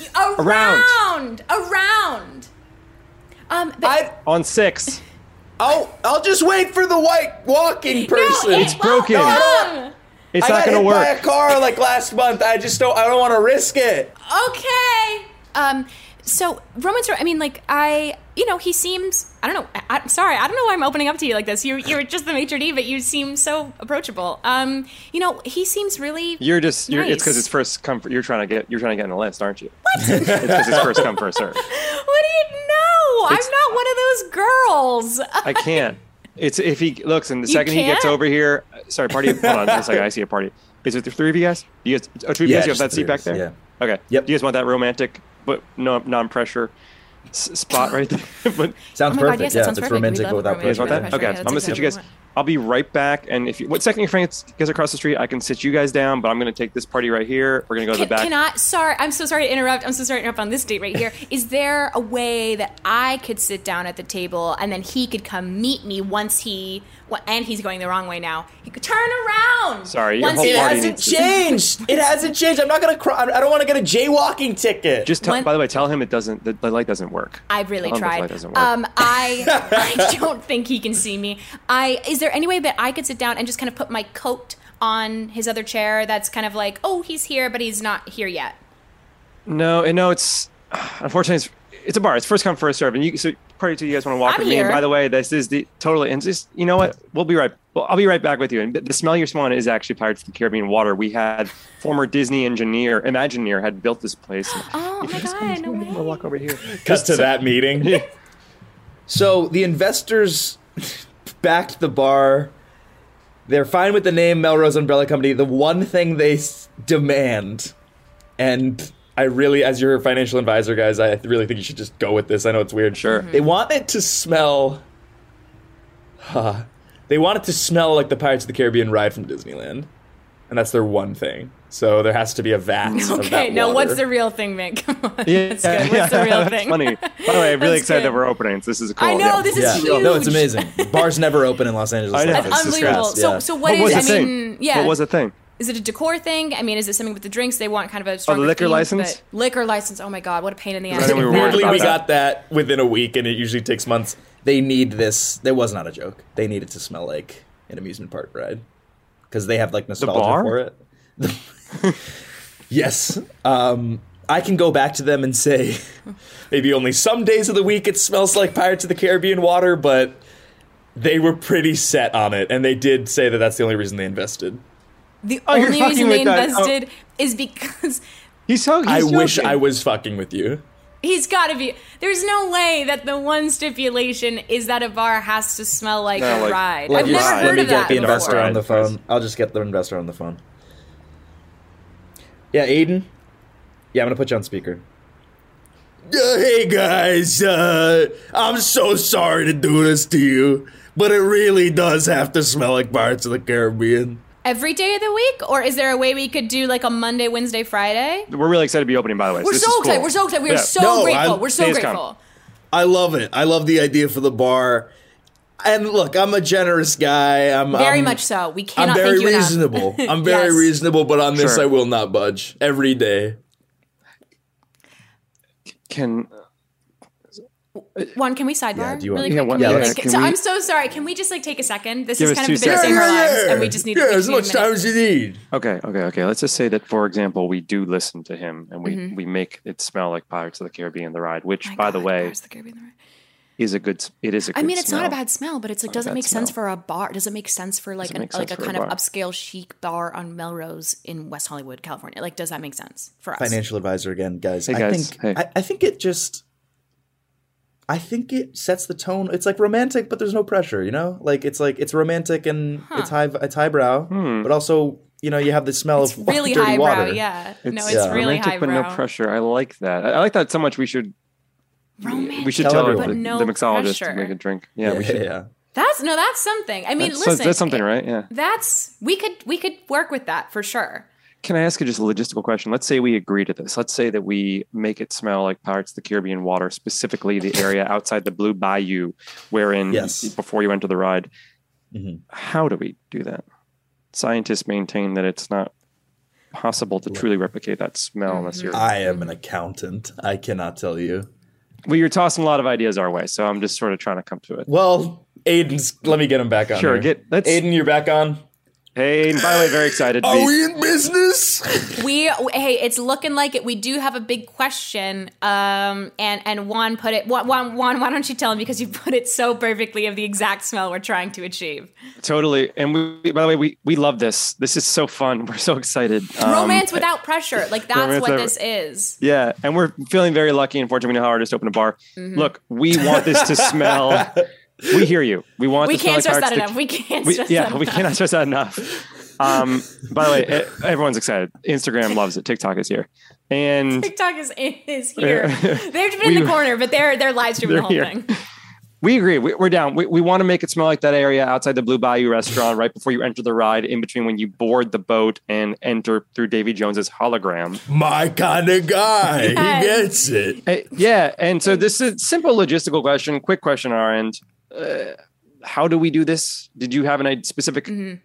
D: around,
E: Around.
D: around. Um, but
G: I,
E: on six.
G: I'll, I'll just wait for the white walking person.
D: no,
E: It's broken.
D: won't
G: No,
D: come.
E: It's
G: I
E: not
G: got
E: going to
G: hit by
E: work.
G: a car like last month. I just don't. I don't want to risk it.
D: Okay. Um. So romance. I mean, like I. You know, he seems. I don't know. I, I'm sorry. I don't know why I'm opening up to you like this. You're you're just the maitre d', but you seem so approachable. Um. You know, he seems really.
E: You're just. You're, It's
D: Nice.
E: because it's first come. You're trying to get. You're trying to get in the list, aren't you? What? It's because it's first come first serve.
D: What do you know?
E: It's-
D: I'm not one of those girls.
E: I can't. It's if he looks and the second he gets
D: can't?
E: over here. Sorry, party. Hold on, just like I see a party. Is it the three of you guys? You guys? Oh, two of you
G: Yeah,
E: guys. You have
G: just
E: that
G: the
E: seat
G: three
E: back
G: of us,
E: there.
G: yeah.
E: Okay.
G: Yep.
E: Do you guys want that romantic, but no non-pressure s- spot right there? but
G: Sounds
D: Oh my God,
G: perfect.
D: yes, that
G: yeah,
D: sounds
G: if it's
D: perfect. We
G: romantic
D: love
G: but without
D: romantic
E: you guys
G: pressure.
E: want
D: without
E: that?
D: pressure.
E: Okay.
D: Yeah,
E: I'm
D: that's
E: gonna sit
D: exactly
E: you guys.
D: what we want.
E: I'll be right back. And if you, what second Frank gets across the street, I can sit you guys down. But I'm gonna take this party right here. We're gonna go to
D: Can,
E: the back.
D: can I? Sorry, I'm so sorry to interrupt. I'm so sorry to interrupt on this date right here. Is there a way that I could sit down at the table and then he could come meet me once he? Well, and he's going the wrong way now. He could turn around.
E: Sorry, your
D: once
E: whole
D: he-
G: It
E: party
G: hasn't
E: needs to-
G: changed. It hasn't changed. I'm not gonna cry. I don't want to get a jaywalking ticket.
E: Just tell,
D: When-
E: by the way, tell him it doesn't. The, the light doesn't work.
D: I've really
E: Tell him the
D: tried.
E: light doesn't work.
D: Um, I I don't think he can see me. I is there any way that I could sit down and just kind of put my coat on his other chair? That's kind of like, oh, he's here, but he's not here yet.
E: No, and no, it's unfortunately it's, it's a bar. It's first come first serve, and you so party two. You guys want to walk
D: I'm
E: with me?
D: here.
E: And by the way, this is the totally and just you know what? We'll be right. Well, I'll be right back with you. And the smell you're smelling is actually Pirates of the Caribbean water. We had former Disney engineer, Imagineer, had built this place.
D: Oh my God, no
E: We'll
D: way.
E: walk over here.
F: Cut to that meeting.
G: So the investors backed the bar. They're fine with the name Melrose Umbrella Company. The one thing they s- demand, and
F: I really, as your financial advisor, guys, I really think you should just go with this. I know it's weird.
E: Sure.
D: Mm-hmm.
G: they want it to smell. Huh, they want it to smell like the Pirates of the Caribbean ride from Disneyland,
F: And that's their one thing. So there has to be a vat of
D: Okay,
F: that
D: now
F: water.
D: what's the real thing, Mick? Come on.
E: Yeah,
D: That's good. What's the real
E: that's
D: thing?
E: funny. By the way, I'm really
D: That's
E: excited
D: good.
E: that we're opening. So this is cool.
D: I know,
E: Yeah.
D: this is
G: Yeah,
D: huge.
G: no, it's amazing. Bars never open in Los Angeles.
E: I know.
G: like
D: That's
G: this. It's
D: unbelievable.
G: just-
D: So,
G: yeah.
D: so what
E: What was
D: is?
E: the
D: I
E: thing?
D: mean, yeah.
E: What was the thing?
D: Is it a decor thing? I mean, is it something with the drinks? They want kind of a stronger
E: liquor
D: theme,
E: license?
D: but- Liquor license. Oh my god, what a pain in the
E: I
D: ass.
E: think we were worried
F: Weirdly,
E: about
F: we
E: that.
F: got that within a week, and it usually takes months.
G: They need this. That was not a joke. They need it to smell like an amusement park ride because they have like nostalgia
E: bar?
G: for it. Yes. Um, I can go back to them and say
F: Maybe only some days of the week it smells like Pirates of the Caribbean water, but they were pretty set on it, and they did say that that's the only reason they invested.
D: The
E: Oh, you're
D: only
E: fucking
D: reason they
E: with that. Oh.
D: invested is because
E: He's so. He's
F: I wish
E: joking.
F: I was fucking with you.
D: He's got to be. There's no way that the one stipulation is that a bar has to smell like
E: No,
D: a
E: like-
D: ride.
G: Let
D: I've
G: me-
D: never
E: ride.
D: heard
G: Let me
D: of
G: get
D: that
G: the
D: before.
G: investor on the
E: Right.
G: phone. I'll just get the investor on the phone. Yeah, Aiden? Yeah, I'm going to put you on speaker.
H: Uh, hey guys, uh, I'm so sorry to do this to you, but it really does have to smell like Pirates of the Caribbean.
D: Every day of the week? Or is there a way we could do like a Monday, Wednesday, Friday?
E: We're really excited to be opening, by the way.
D: We're
E: this
D: so
E: is
D: excited.
E: cool.
D: We're so excited. We are
E: Yeah.
D: so
H: No,
D: grateful.
H: I'm-
D: We're so
E: Days come.
D: grateful.
H: I love it. I love the idea for the bar. And look, I'm a generous guy. I'm
D: Very
H: I'm,
D: much so. We
H: I'm
D: cannot
H: very
D: thank you enough.
H: reasonable. I'm very
D: Yes.
H: reasonable, but on this
E: Sure.
H: I will not budge every day.
E: Can
D: Juan, can we sidebar
G: Yeah, do you want-
D: really
E: Yeah,
D: quick?
E: what-
D: Can we,
E: yeah,
D: like,
E: can
D: so
E: we-
D: I'm so sorry. Can we just like take a second? This
E: Give
D: is
E: us
D: kind of
E: two
D: the biggest day of our
E: seconds.
D: lives, and we just need
H: yeah,
D: we
H: as
D: just need a
H: much time
D: minute.
H: as you need.
E: okay, okay, okay. Let's just say that, for example, we do listen to him and we
D: Mm-hmm.
E: we make it smell like Pirates of the Caribbean: The Ride, which,
D: My
E: by the
D: God,
E: way,
D: Pirates of the Caribbean, right?
E: is a good. s- It is a. Good
D: I mean, it's not a
E: smell.
D: bad smell, but it's like,
E: Not a
D: does it
E: bad
D: make sense
E: smell.
D: for a bar? Does it make sense for like
E: Does it
D: an,
E: make
D: like
E: sense
D: a
E: for a
D: kind of
E: bar?
D: upscale chic bar on Melrose in West Hollywood, California? Like, does that make sense for us?
G: Financial advisor again, guys.
E: Hey,
G: I
E: guys.
G: think
E: Hey.
G: I, I think it just I think it sets the tone. It's like romantic, but there's no pressure, you know? Like it's like it's romantic and it's high it's highbrow,
E: Hmm.
G: but also, you know, you have the smell
D: It's
G: of
D: really
G: dirty
D: highbrow,
G: water.
D: yeah. no,
E: It's,
D: it's
G: yeah.
D: really
E: romantic, but no
D: highbrow.
E: pressure. I like that. I, I like that so much. We should.
D: Romantic,
E: We should
G: Tell
E: tell,
G: everyone.
E: the,
D: but no
E: the mixologist
D: pressure.
E: to make a drink. Yeah,
G: Yeah,
E: we should.
G: yeah.
D: That's no, that's something. I mean,
E: That's,
D: listen,
E: that's something,
D: it-
E: right? Yeah.
D: That's we could we could work with that for sure.
E: Can I ask you just a logistical question? Let's say we agree to this. Let's say that we make it smell like Pirates of the Caribbean water, specifically the area outside the Blue Bayou, wherein
G: Yes.
E: before you enter the ride.
G: Mhm.
E: How do we do that? Scientists maintain that it's not possible to truly replicate that smell unless you're.
G: I am an accountant. I cannot tell you.
E: Well, you're tossing a lot of ideas our way, so I'm just sort of trying to come to it.
G: Well, Aiden's let me get him back on.
E: Sure,
G: here.
E: get- let's-
G: Aiden, you're back on.
E: Hey, and by the way, very excited. to
H: Are
E: be-
H: we in business?
D: We hey, it's looking like it. We do have a big question, um, and and Juan put it. Juan, Juan, Juan, why don't you tell him, because you put it so perfectly of the exact smell we're trying to achieve.
E: Totally. And we, by the way, we, we love this. This is so fun. We're so excited. Um,
D: Romance without pressure, like that's
E: romance
D: what
E: without-
D: this is.
E: Yeah. And we're feeling very lucky and fortunate. We know how hard it is to open a bar. Look, we want this to smell. We hear you. We want
D: We
E: to smell
D: can't
E: like
D: stress that
E: Pirates of
D: enough.
E: the-
D: We can't
E: we-
D: stress
E: yeah,
D: that
E: we
D: enough.
E: cannot stress that enough. Um, by the way, e- everyone's excited. Instagram loves it. TikTok is here. And
D: TikTok is is here. They've been
E: We-
D: in the corner, but they're they're live streaming the whole
E: They're here.
D: thing.
E: we agree. We, we're down. We, we want to make it smell like that area outside the Blue Bayou restaurant right before you enter the ride, in between when you board the boat and enter through Davy Jones's hologram.
H: My kind of guy.
D: Yes.
H: He gets it.
E: Hey, yeah, and so this is a simple logistical question, quick question on our end. Uh, how do we do this? Did you have an i- specific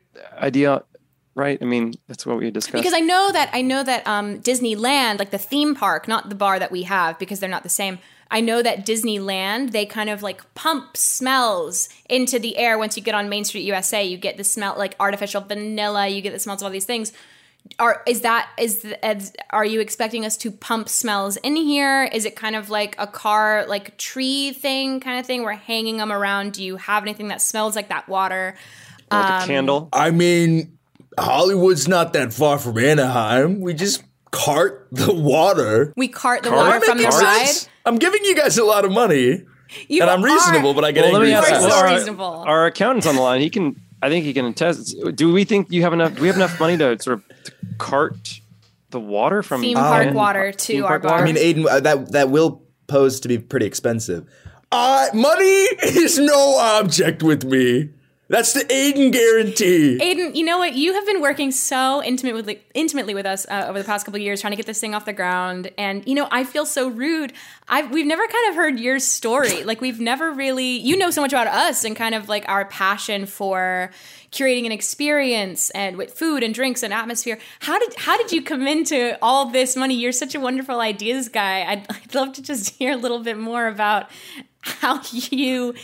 E: idea? Right? I mean, that's what we discussed.
D: Because I know that I know that um, Disneyland, like the theme park, not the bar that we have, because they're not the same. I know that Disneyland, they kind of like pump smells into the air. Once you get on Main Street U S A, you get the smell like artificial vanilla. You get the smells of all these things. Are is that is, the, is are you expecting us to pump smells in here? Is it kind of like a car, like tree thing kind of thing? We're hanging them around. Do you have anything that smells like that water?
E: like
D: um,
E: a candle.
H: I mean, Hollywood's not that far from Anaheim. We just cart the water.
D: We cart the
E: Cart?
D: water from the
H: Making
D: ride.
H: sense? I'm giving you guys a lot of money.
D: You
H: and I'm
D: are-
H: reasonable, but I get
E: Well, let
H: angry
E: me ask
D: You are
H: fast.
D: so
E: our,
D: reasonable.
E: our accountant's on the line. He can, I think he can attest. Do we think you have enough? Do we have enough money to sort of to cart the water from
D: Theme park
E: in-
D: water to
E: theme
D: our
E: park
D: bar.
E: water?
G: I mean, Aiden, uh, that that will pose to be pretty expensive.
H: Uh, money is no object with me. That's the Aiden guarantee.
D: Aiden, you know what? You have been working so intimately, intimately with us uh, over the past couple of years, trying to get this thing off the ground. And you know, I feel so rude. I've we've never kind of heard your story. Like we've never really, you know, so much about us and kind of like our passion for curating an experience and with food and drinks and atmosphere. How did how did you come into all this money? You're such a wonderful ideas guy. I'd, I'd love to just hear a little bit more about how you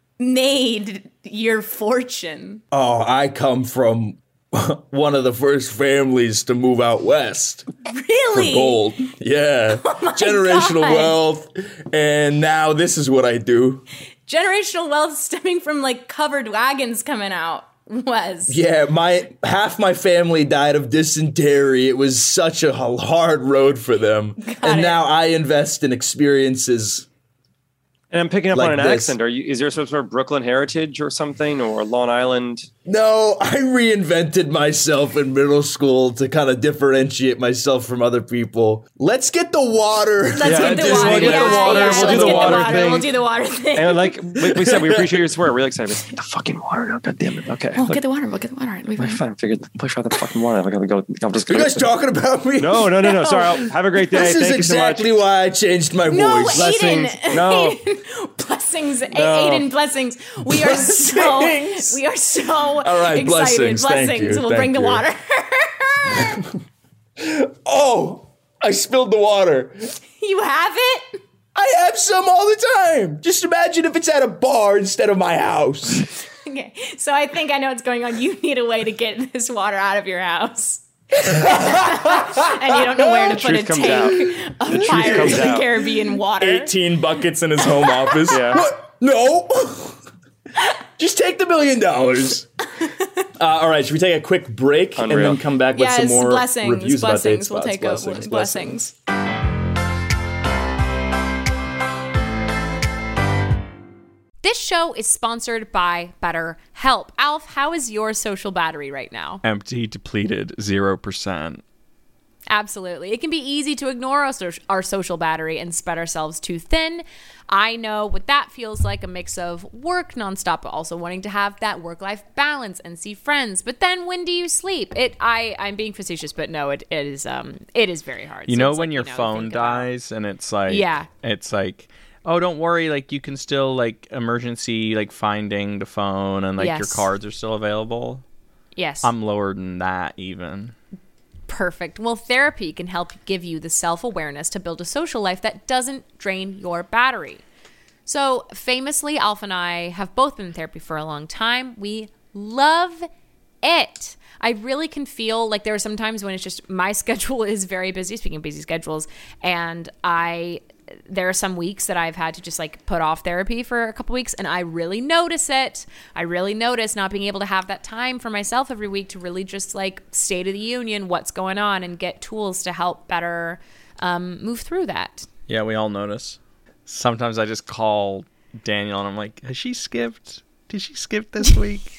D: made your fortune.
H: Oh, I come from one of the first families to move out west for
D: Really?
H: gold. Yeah. Generational
D: God.
H: wealth. And now this is what I do.
D: Generational wealth stemming from like covered wagons coming out. was.
G: Yeah, my half my family died of dysentery. It was such a hard road for them.
D: Got
G: and
D: it.
G: now I invest in experiences.
E: And I'm picking up
G: Like
E: on an
G: this.
E: accent. Are you? Is there some sort of Brooklyn heritage or something, or Long Island?
G: No, I reinvented myself in middle school to kind of differentiate myself from other people. Let's get the water.
D: Let's
E: Yeah,
D: get the
E: just
D: water.
E: we'll get the
D: yeah,
E: water,
D: yeah,
E: we'll do
D: let's
E: the
D: get
E: water
D: the water.
E: thing.
D: We'll do the water thing.
E: And like we, we said, we appreciate your support. We're really excited. Get the fucking water. No, God damn it. Okay.
D: We'll
E: Look,
D: get the water. We'll get the water. We've
E: I fine. Figured push out the fucking water. I gotta go. I'm just
G: Are you
E: gonna,
G: guys talking about me?
E: No, no, no, no. Sorry. I'll, have a great day.
G: This
E: Thank
G: is
E: you
G: exactly
E: so much.
G: why I changed my
D: No,
G: voice.
E: Blessings.
D: Aiden.
E: No.
D: Aiden. Blessings. A-
E: No.
D: Aiden, blessings. We are so,
G: Blessings.
D: we are so
G: All right,
D: excited.
G: blessings. Thank
D: Blessings.
G: you.
D: We'll
G: Thank
D: bring the
G: you.
D: water.
G: Oh, I spilled the water.
D: You have it?
G: I have some all the time. Just imagine if it's at a bar instead of my house.
D: Okay. So I think I know what's going on. You need a way to get this water out of your house. and you don't know where to put a
E: truth comes
D: tank
E: out.
D: of
E: truth
D: Pirates
E: comes
D: of the
E: out.
D: Caribbean water.
F: eighteen buckets in his home office.
E: Yeah.
G: What? No. Just take the million dollars. Uh, all right, should we take a quick break
E: Unreal.
G: and then come back with
D: Yes,
G: some more
D: blessings.
G: reviews
D: Blessings.
G: about
D: We'll
G: date
D: take
G: spots?
D: a
G: Blessings,
D: blessings. This show is sponsored by BetterHelp. Alf, how is your social battery right now?
F: Empty, depleted, zero percent.
D: Absolutely. It can be easy to ignore our, so- our social battery and spread ourselves too thin. I know what that feels like, a mix of work nonstop, but also wanting to have that work-life balance and see friends. But then when do you sleep? It I, I'm being facetious, but no, it, it is um it is very hard.
F: You
D: So
F: know
D: it's
F: when
D: like,
F: your
D: you know,
F: phone
D: think about-
F: dies and it's like,
D: Yeah.
F: it's like, oh, don't worry, like you can still like emergency like finding the phone and like your
D: Yes.
F: cards are still available.
D: Yes.
F: I'm lower than that even.
D: Perfect. Well, therapy can help give you the self-awareness to build a social life that doesn't drain your battery. So famously, Alf and I have both been in therapy for a long time. We love it. I really can feel like there are some times when it's just my schedule is very busy, speaking of busy schedules, and I there are some weeks that I've had to just like put off therapy for a couple weeks, and I really notice it. I really notice not being able to have that time for myself every week to really just like state of the union, what's going on, and get tools to help better um, move through that.
F: Yeah, we all notice. Sometimes I just call Daniel and I'm like, has she skipped? Did she skip this week?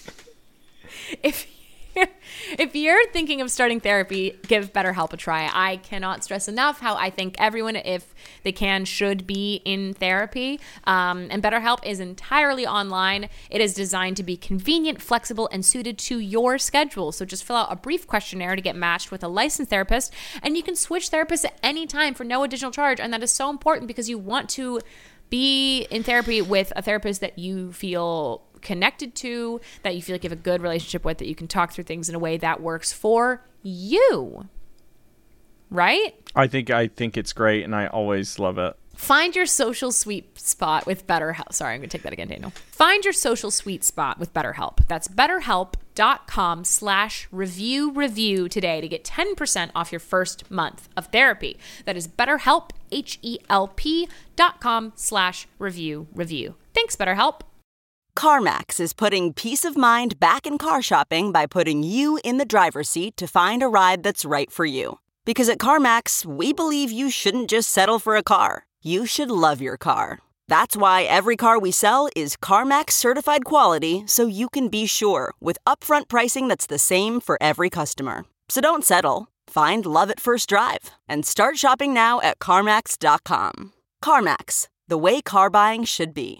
D: If you're, if you're thinking of starting therapy, give BetterHelp a try. I cannot stress enough how I think everyone, if they can, should be in therapy. Um, and BetterHelp is entirely online. It is designed to be convenient, flexible, and suited to your schedule. So just fill out a brief questionnaire to get matched with a licensed therapist, and you can switch therapists at any time for no additional charge. And that is so important because you want to be in therapy with a therapist that you feel connected to, that you feel like you have a good relationship with, that you can talk through things in a way that works for you. Right?
F: I think I think it's great and I always love it.
D: Find your social sweet spot with BetterHelp. Sorry, I'm going to take that again, Daniel. Find your social sweet spot with BetterHelp. That's betterhelp.com slash review review today to get ten percent off your first month of therapy. That is betterhelp, H-E-L-P dot com slash review review. Thanks, BetterHelp.
I: CarMax is putting peace of mind back in car shopping by putting you in the driver's seat to find a ride that's right for you. Because at CarMax, we believe you shouldn't just settle for a car. You should love your car. That's why every car we sell is CarMax certified quality, so you can be sure with upfront pricing that's the same for every customer. So don't settle. Find love at first drive and start shopping now at CarMax dot com. CarMax, the way car buying should be.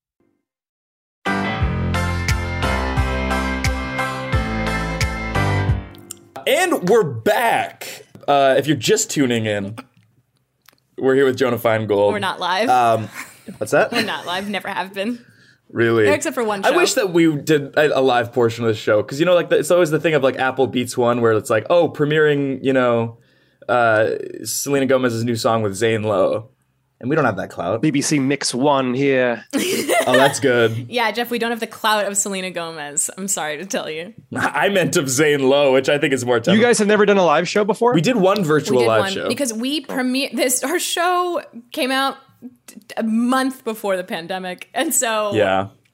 G: And we're back. Uh, if you're just tuning in, we're here with Jonah Feingold.
D: We're not live.
G: Um, what's that?
D: We're not live. Never have been.
G: Really?
D: Except for one show.
G: I wish that we did a a live portion of the show because you know, like the, it's always the thing of like Apple Beats One, where it's like, oh, premiering, you know, uh, Selena Gomez's new song with Zane Lowe, and we don't have that clout.
E: B B C Mix One here.
G: Oh, that's good.
D: Yeah, Jeff, we don't have the clout of Selena Gomez. I'm sorry to tell you.
G: I meant of Zane Lowe, which I think is more.
E: You
G: Temp-
E: guys have never done a live show before?
G: we did one virtual
D: We did
G: live
D: one
G: show
D: because we premiere this. Our show came out a month before the pandemic, and so
G: Yeah.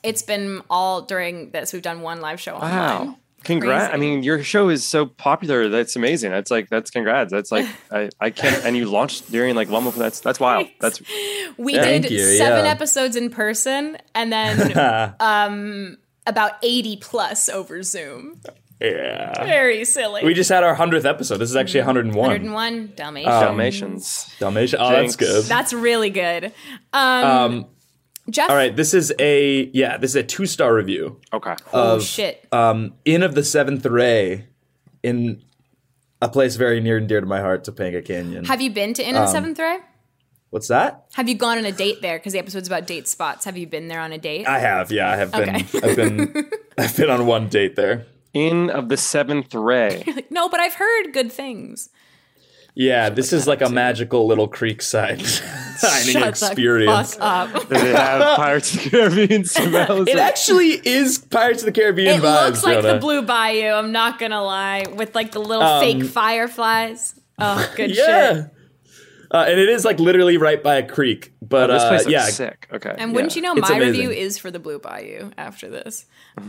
D: It's been all during this. We've done one live show
E: Wow.
D: online.
E: Congrats.
D: Crazy.
E: I mean, your show is so popular. That's amazing. That's like, that's congrats. That's like, I, I can't, and you launched during like one month. That's, that's wild. That's,
D: We
E: Yeah.
D: did
G: Thank you,
D: seven
G: yeah.
D: episodes in person and then um, about eighty plus over Zoom.
G: Yeah.
D: Very silly.
G: We just had our hundredth episode. This is actually one hundred one.
D: one hundred one Dalmatians.
E: Dalmatians.
G: Dalmatian. Oh, that's
E: Jinx.
G: good.
D: That's really good. Um,
G: Um,
D: Jeff.
G: all right, this is a yeah, this is a two star review.
E: Okay.
D: Oh,
G: of,
D: shit.
G: Um, Inn of the Seventh Ray, in a place very near and dear to my heart, Topanga Canyon.
D: Have you been to Inn of the Seventh Ray?
G: What's that?
D: Have you gone on a date there? Because the episode's about date spots. Have you been there on a date?
G: I have. Yeah, I have been.
D: Okay.
G: I've been. I've been on one date there.
E: Inn of the Seventh Ray.
D: Like, no, but I've heard good things.
G: Yeah, this is like a magical little creekside dining
D: Shut
G: experience.
D: the fuck up.
E: Does it have Pirates of the Caribbean smells?
G: It actually is Pirates of the Caribbean
D: It
G: vibes.
D: looks like
G: Jonah.
D: the Blue Bayou, I'm not gonna lie, with like the little
G: Um,
D: fake fireflies. Oh, good
G: yeah.
D: shit.
G: Uh, and it is like literally right by a creek. But
E: Oh, this
G: uh,
E: place looks
G: yeah,
E: sick. Okay.
D: And wouldn't
G: yeah.
D: you know,
G: It's
D: my
G: amazing.
D: review is for the Blue Bayou after this.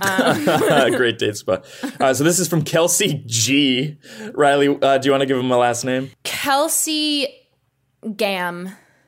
G: great date spot. Uh, so this is from Kelsey G. Riley, uh, do you want to give him a last name?
D: Kelsey Gam.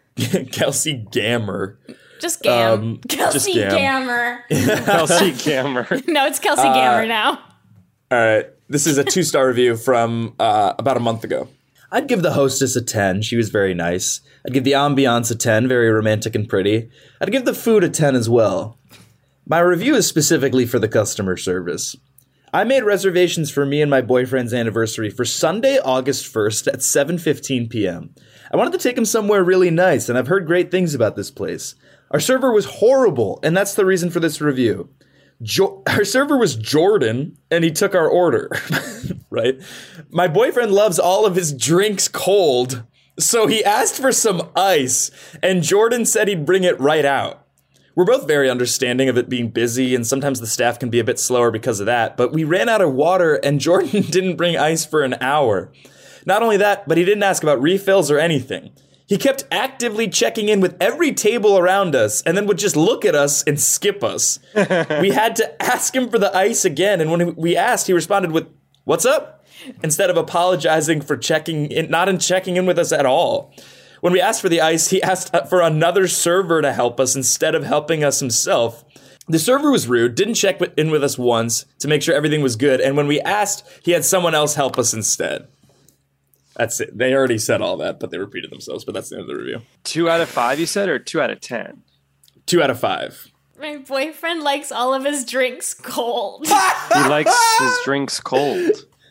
G: Kelsey Gammer.
D: Just Gam.
G: Um,
D: Kelsey
G: just Gam.
D: Gammer.
E: Kelsey Gammer.
D: No, it's Kelsey
G: Uh,
D: Gammer now.
G: All right. This is a two star review from uh, about a month ago. I'd give the hostess a ten. She was very nice. I'd give the ambiance a ten, very romantic and pretty. I'd give the food a ten as well. My review is specifically for the customer service. I made reservations for me and my boyfriend's anniversary for Sunday, August first at seven fifteen p.m. I wanted to take him somewhere really nice, and I've heard great things about this place. Our server was horrible, and that's the reason for this review. Jo- our server was Jordan, and he took our order, right? My boyfriend loves all of his drinks cold, so he asked for some ice, and Jordan said he'd bring it right out. We're both very understanding of it being busy, and sometimes the staff can be a bit slower because of that, but we ran out of water, and Jordan didn't bring ice for an hour. Not only that, but he didn't ask about refills or anything. He kept actively checking in with every table around us and then would just look at us and skip us. We had to ask him for the ice again, and when we asked, he responded with, "What's up?" instead of apologizing for checking in, not in checking in with us at all. When we asked for the ice, he asked for another server to help us instead of helping us himself. The server was rude, didn't check in with us once to make sure everything was good, and when we asked, he had someone else help us instead. That's it. They already said all that, but they repeated themselves, but that's the end of the review.
E: Two out of five, you said, or two out of ten?
G: Two out of five.
D: My boyfriend likes all of his drinks cold.
E: He likes his drinks cold.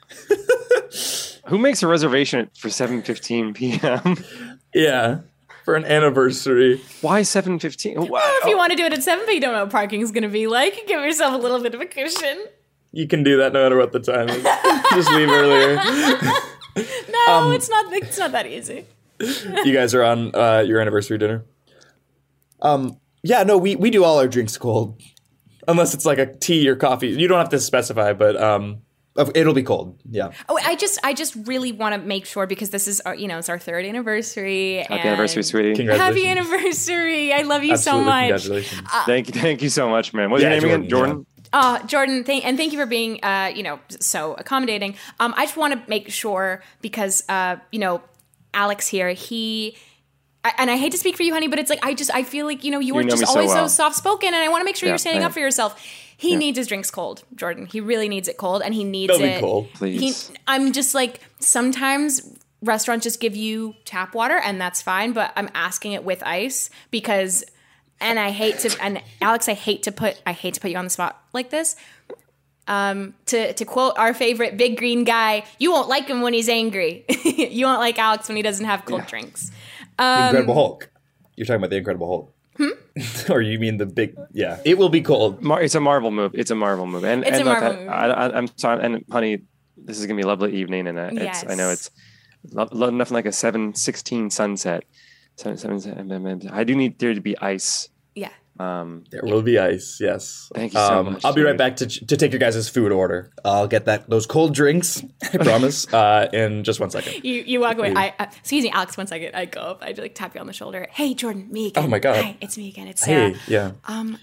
E: Who makes a reservation for seven fifteen p.m.?
G: Yeah, for an anniversary.
E: Why seven fifteen? Wow.
D: If you want to do it at seven, but you don't know what parking is going to be like, give yourself a little bit of a cushion.
G: You can do that no matter what the time is. Just leave earlier.
D: No,
G: Um,
D: it's not. It's not that easy.
G: You guys are on uh, your anniversary dinner? Um, yeah, no, we, we do all our drinks cold. Unless it's like a tea or coffee. You don't have to specify, but um, it'll be cold. Yeah.
D: Oh, I just, I just really want to make sure because this is, our, you know, it's our third anniversary.
E: Happy
D: and
E: anniversary, sweetie.
G: Congratulations.
D: Happy anniversary! I love you
G: Absolutely,
D: so much.
G: congratulations.
E: Thank you, thank you so much, man. What's
G: Yeah,
E: your name again?
G: Jordan,
E: Jordan?
D: Uh, Jordan, th- and thank you for being, uh, you know, so accommodating. Um, I just want to make sure because, uh, you know, Alex here, he, I, and I hate to speak for you, honey, but it's like I just I feel like you know you
E: You
D: were
E: know
D: just
E: me so
D: always so
E: well.
D: soft spoken, and I want to make sure
E: Yeah,
D: you're standing
E: I
D: up
E: am.
D: for yourself. He needs his drinks cold, Jordan. He really needs it cold, and he needs
G: They'll be
D: it.
G: cold.
E: Please.
D: He, I'm just like sometimes restaurants just give you tap water, and that's fine. But I'm asking it with ice because, and I hate to, and Alex, I hate to put, I hate to put you on the spot like this. Um, to to quote our favorite big green guy, you won't like him when he's angry. You won't like Alex when he doesn't have cold drinks.
G: The Incredible Hulk. You're talking about the Incredible Hulk. Hmm? Or you mean the big, yeah. It will be cold.
E: Mar- it's a Marvel move. It's a Marvel move. And,
D: It's
E: and
D: a
E: look,
D: Marvel
E: I,
D: move.
E: I, I, I'm sorry, and honey, this is gonna be a lovely evening, and uh, it's
D: Yes.
E: I know it's lo- lo- nothing like a seven sixteen sunset. Seven, seven, seven, I do need there to be ice.
D: Yeah.
E: Um,
G: There will be ice, yes.
E: Thank you so
G: Um,
E: much,
G: I'll be right
E: dude.
G: back to to take your guys' food order. I'll get that those cold drinks, I promise, uh, in just one second.
D: You you walk away. I uh, excuse me, Alex. One second. I go up. I just like tap you on the shoulder. Hey, Jordan, me again.
G: Oh my God.
D: Hi, it's me again. It's Sarah.
G: Hey, yeah.
D: Um,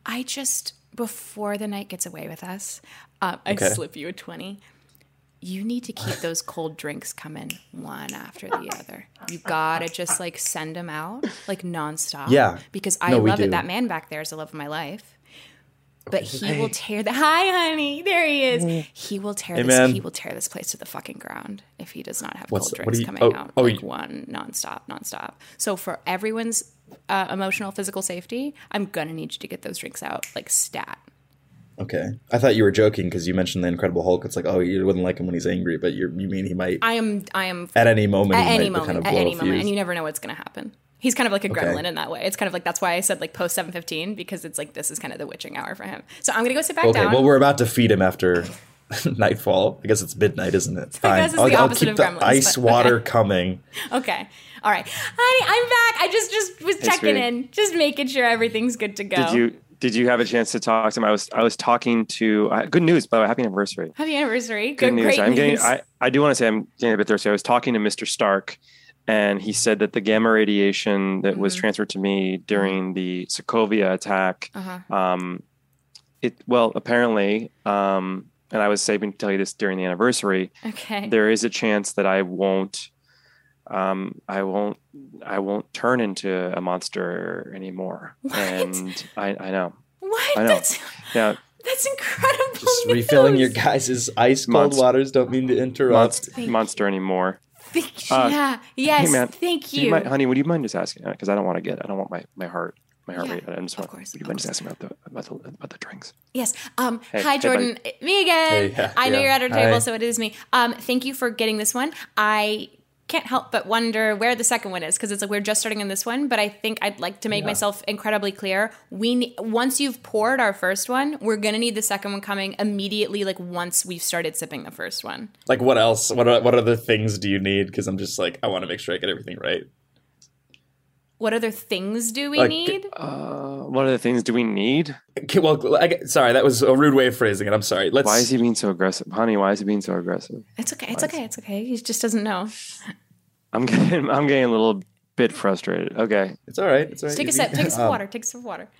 D: I just, before the night gets away with us, uh, I
G: Okay.
D: slip you a twenty. You need to keep those cold drinks coming one after the other. You gotta just like send them out like nonstop.
G: Yeah.
D: Because I
G: No, we
D: love
G: do.
D: it. That man back there is the love of my life. But he will tear the hi, honey. There he is. He will tear
G: Hey,
D: this.
G: man.
D: He will tear this place to the fucking ground if he does not have
G: What's-
D: cold
G: what
D: drinks
G: do you-
D: coming
G: oh,
D: out
G: oh,
D: like
G: you-
D: one nonstop, nonstop. So for everyone's uh, emotional, physical safety, I'm gonna need you to get those drinks out like stat.
G: Okay. I thought you were joking because you mentioned the Incredible Hulk. It's like, oh, you wouldn't like him when he's angry, but you you mean he might
D: I am. I am.
G: at any moment.
D: At
G: he
D: any
G: might
D: moment.
G: kind of
D: At
G: blow
D: any
G: a
D: moment,
G: fuse.
D: and you never know what's gonna happen. He's kind of like a
G: Okay.
D: gremlin in that way. It's kind of like that's why I said like post seven fifteen because it's like this is kind of the witching hour for him. So I'm gonna go sit back
G: Okay.
D: down.
G: Well, we're about to feed him after nightfall. I guess it's midnight, isn't it? Fine.
D: guess it's
G: I'll,
D: the
G: I'll
D: opposite
G: keep
D: of
G: the
D: Gremlins,
G: ice
D: but-
G: water
D: okay.
G: coming.
D: Okay. All right, honey, I'm back. I just just was checking
E: sweetie.
D: in, just making sure everything's good to go.
E: Did you did you have a chance to talk to him? I was I was talking to uh, good news, by the way. Happy anniversary.
D: Happy anniversary.
E: Good
D: Good,
E: news.
D: great
E: I'm getting.
D: news.
E: I, I do want to say I'm getting a bit thirsty. I was talking to Mister Stark, and he said that the gamma radiation that was
D: Mhm.
E: transferred to me during the Sokovia attack,
D: Uh-huh.
E: um, it well apparently, um, and I was saving to tell you this during the anniversary.
D: Okay.
E: There is a chance that I won't. Um, I won't. I won't turn into a monster anymore.
D: What?
E: And I, I know.
D: What?
E: I know.
D: That's
E: Yeah.
D: that's incredible.
G: Just
D: news.
G: refilling your guys' ice cold
E: Monster.
G: waters. Don't mean to interrupt.
E: Monster,
D: Thank
E: monster anymore.
D: Thank-
E: Uh,
D: yeah. Yes.
E: hey man,
D: thank
E: do you
D: you.
E: mind, honey, would you mind just asking? Because I don't want to get. I don't want my, my heart my heart
D: Yeah,
E: rate. I just
D: of
E: want.
D: course,
E: Would you
D: of
E: mind just
D: course.
E: asking about the about the about the drinks?
D: Yes. Um,
E: Hey,
D: hi,
E: hey,
D: Jordan. Me again.
G: Hey, yeah,
D: I know
G: yeah.
D: you're at our table,
G: Hi.
D: so it is me. Um, thank you for getting this one. I can't help but wonder where the second one is because it's like we're just starting on this one. But I think I'd like to make myself incredibly clear. We ne- once you've poured our first one, we're gonna need the second one coming immediately. Like once we've started sipping the first one.
G: Like, what else? What what other things do you need? Because I'm just like, I want to make sure I get everything right.
D: What other things do we
G: Like,
D: need?
E: Uh, what other things do we need?
G: Okay, well, I, get- sorry, that was a rude way of phrasing it. I'm sorry. Let's.
E: Why is he being so aggressive, honey? Why is he being so aggressive?
D: It's okay. It's okay. It's okay. He just doesn't know.
E: I'm getting I'm getting a little bit frustrated. Okay,
G: It's all right. It's all right.
D: Take a
G: Izzy.
D: sip. Take a sip of
G: Um,
D: water. Take a sip of water.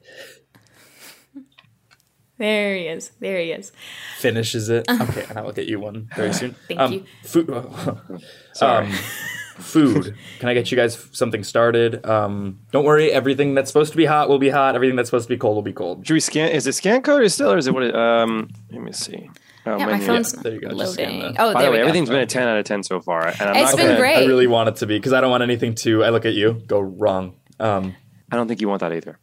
D: There he is. There he is.
G: Finishes it. Okay, and I will get you one very soon.
D: Thank
G: um,
D: you.
G: Food.
E: sorry.
G: Um, food. Can I get you guys something started? Um, don't worry. Everything that's supposed to be hot will be hot. Everything that's supposed to be cold will be cold.
E: Should we scan? Is it scan code or still, or is it what? It, um, let me see. Oh,
D: Yeah, my
E: maybe-
D: phone's
G: yeah, there you go, just scan
D: loading.
G: that.
D: Oh,
E: By
D: there
E: the way,
D: we go.
E: everything's been a ten out of ten so far, and I'm
D: It's
E: not
D: been
E: gonna,
D: great.
G: I really want it to be because I don't want anything to. I look at you, go wrong. Um,
E: I don't think you want that either.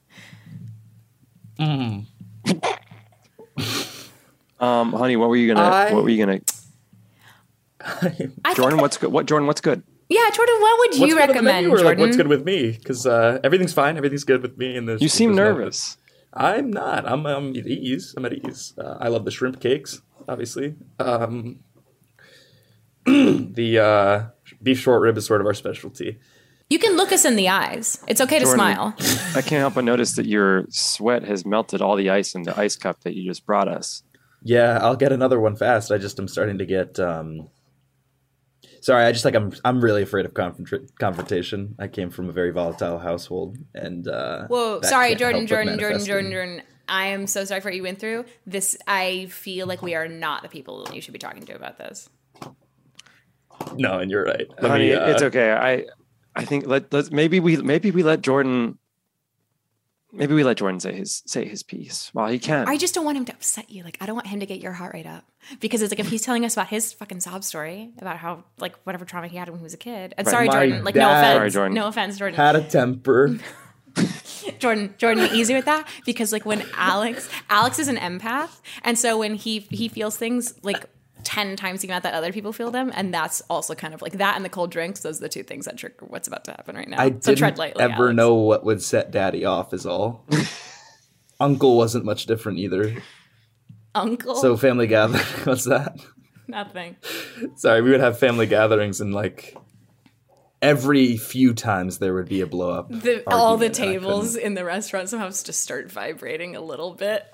E: Um, honey, what were you gonna?
G: I-
E: What were you gonna?
D: I
E: Jordan,
D: think,
E: what's good? What Jordan? What's good?
D: yeah, Jordan, what would
G: what's
D: you
G: good with the
D: recommend,
G: menu, or, like,
D: Jordan?
G: what's good with me? Because uh, everything's fine. Everything's good with me. And
E: You seem nervous.
G: I'm not. I'm, I'm at ease. I'm at ease. Uh, I love the shrimp cakes, obviously. Um, the uh, beef short rib is sort of our specialty.
D: You can look us in the eyes. It's okay to
E: Jordan,
D: smile.
E: I can't help but notice that your sweat has melted all the ice in the ice cup that you just brought us.
G: Yeah, I'll get another one fast. I just am starting to get. Um... Sorry, I just like I'm. I'm really afraid of confront- confrontation. I came from a very volatile household, and uh,
D: Whoa,
G: that
D: sorry,
G: can't
D: Jordan,
G: help but
D: Jordan, Jordan,
G: manifest
D: Jordan,
G: in-
D: Jordan. I am so sorry for what you went through. This, I feel like we are not the people you should be talking to about this.
G: No, and you're right. Let
E: honey,
G: me, uh,
E: it's okay. I, I think let let's maybe we maybe we let Jordan. Maybe we let Jordan say his say his piece while he can.
D: I just don't want him to upset you. Like, I don't want him to get your heart rate up because it's like if he's telling us about his fucking sob story about how like whatever trauma he had when he was a kid. And sorry,
G: My
D: Jordan. Like, no
G: dad-
D: offense.
E: Sorry, Jordan.
D: No offense, Jordan.
G: had a temper.
D: Jordan, Jordan, easy with that because like when Alex, Alex is an empath, and so when he he feels things like ten times the amount that other people feel them, and that's also kind of like that and the cold drinks. Those are the two things that trigger what's about to happen right now.
G: I
D: so
G: didn't
D: tread lightly,
G: ever
D: Alex.
G: know what would set Daddy off. Is all. Uncle wasn't much different either.
D: Uncle.
G: So family gathering. What's that?
D: nothing.
G: Sorry, we would have family gatherings and like every few times there would be a blow up.
D: The, all the
G: argument, and I
D: tables
G: couldn't-
D: in the restaurant somehow just start vibrating a little bit.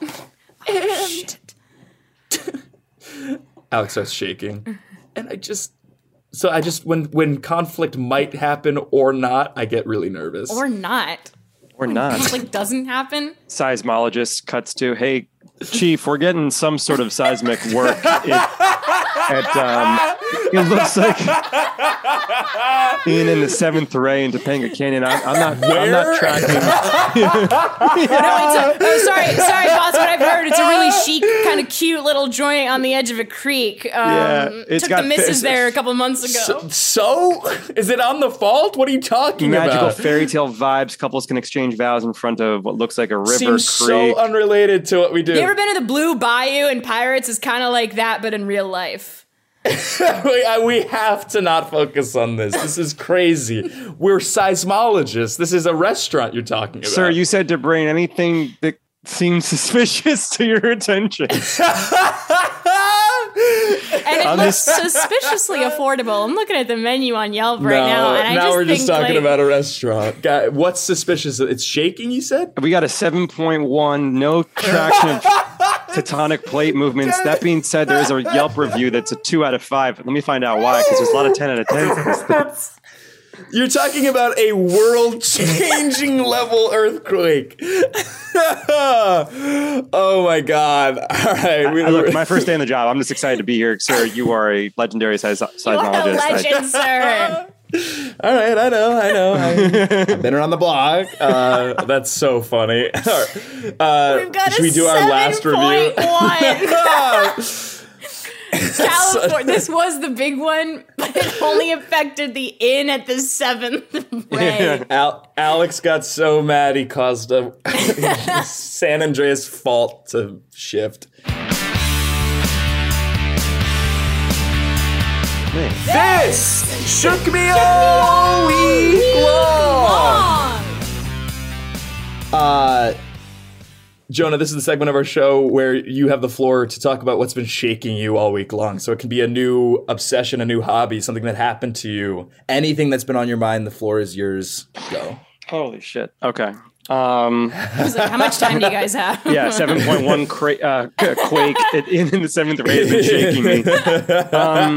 G: Alex starts shaking, and I just. So I just when when conflict might happen or not, I get really nervous.
D: Or not.
E: Or not.
D: It, like doesn't happen.
E: Seismologist cuts to, hey, Chief, we're getting some sort of seismic work. It, at, um, it looks like being in the seventh ray in Topanga Canyon. I'm, I'm not. Where? I'm not tracking.
D: No, it's a, oh, sorry, sorry, boss. What I've heard, it's a really chic, kind of cute little joint on the edge of a creek. Um,
E: yeah, it's
D: took
E: got
D: the missus
E: fi-
D: there a couple months ago.
G: So, so, is it on the fault? What are you talking
E: Magical
G: about?
E: Magical fairy tale vibes. Couples can exchange vows in front of what looks like a river.
G: Seems
E: creek.
G: so unrelated to what we do.
D: You ever been to the Blue Bayou in Pirates? Is kind of like that, but in real life.
G: we, we have to not focus on this. This is crazy. We're seismologists. This is a restaurant you're talking about.
E: Sir, you said to bring anything that seems suspicious to your attention.
D: And it
E: I'm
D: looks
E: just-
D: suspiciously affordable. I'm looking at the menu on Yelp right
G: no,
D: now, and I
G: now
D: just
G: we're
D: think,
G: just talking
D: like,
G: about a restaurant. Guy, what's suspicious? It's shaking, you said?
E: We got a seven point one, no traction of tectonic plate movements. That being said, there is a Yelp review that's a two out of five. Let me find out why, because there's a lot of ten out of tens.
G: You're talking about a world-changing level earthquake. Oh my God! All right,
E: I, I, look, my first day on the job. I'm just excited to be here, sir. You are a legendary seis- seismologist.
D: You are a legend, sir.
G: All right, I know, I know. I, I've been around the block. Uh, that's so funny. Uh,
D: We've got
G: should
D: a
G: we do our last review?
D: California. This was the big one, but it only affected the inn at the seventh ray.
G: Al- Alex got so mad he caused a San Andreas fault to shift. This shook me all week long. Uh, Jonah, this is the segment of our show where you have the floor to talk about what's been shaking you all week long. So it can be a new obsession, a new hobby, something that happened to you. Anything that's been on your mind, the floor is yours. Go.
E: Holy shit. Okay. Um,
D: I was like, how much time do you guys have?
E: yeah, seven point one cra- uh, quake in, in the seventh ray has been shaking me. Um,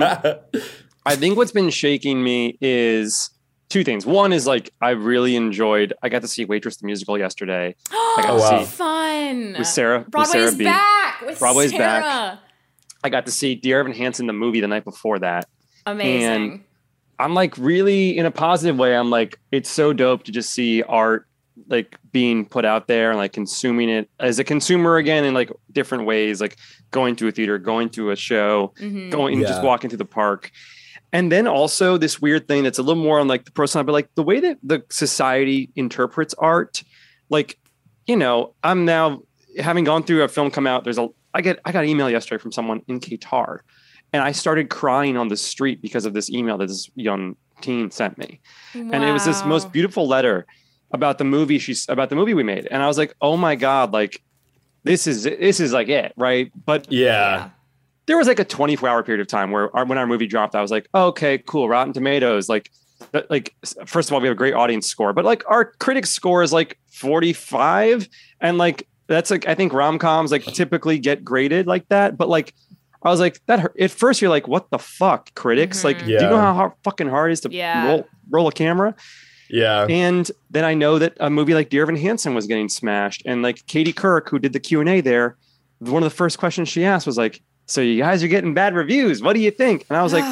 E: I think what's been shaking me is two things. One is like I really enjoyed. I got to see Waitress the musical yesterday. I got
G: Oh,
E: to
G: wow.
E: see
D: Fun.
E: with Sarah. with
D: Broadway's
E: Sarah B.
D: back. With
E: Broadway's
D: Sarah.
E: back. I got to see Dear Evan Hansen the movie the night before that.
D: Amazing.
E: And I'm like really in a positive way. I'm like it's so dope to just see art like being put out there and like consuming it as a consumer again in like different ways, like going to a theater, going to a show,
D: Mhm.
E: going
G: Yeah.
E: just walking through the park. And then also this weird thing that's a little more on like the personal, but like the way that the society interprets art, like, you know, I'm now having gone through a film come out. There's a, I get, I got an email yesterday from someone in Qatar and I started crying on the street because of this email that this young teen sent me.
D: Wow.
E: And it was this most beautiful letter about the movie she's about the movie we made. And I was like, oh my God, like this is, this is like it. Right. But
G: Yeah.
E: there was like a twenty-four hour period of time where our, when our movie dropped, I was like, oh, okay, cool. Rotten Tomatoes. Like, th- like, first of all, we have a great audience score, but like our critics score is like forty-five. And like, that's like, I think rom-coms like typically get graded like that. But like, I was like that hurt. At first you're like, what the fuck critics?
D: Mhm.
E: Like,
G: Yeah.
E: do you know how hard, fucking hard it is to
D: Yeah.
E: roll, roll a camera?
G: Yeah.
E: And then I know that a movie like Dear Evan Hansen was getting smashed. And like Katie Couric, who did the Q and A there, one of the first questions she asked was like, so you guys are getting bad reviews. What do you think? And I was like,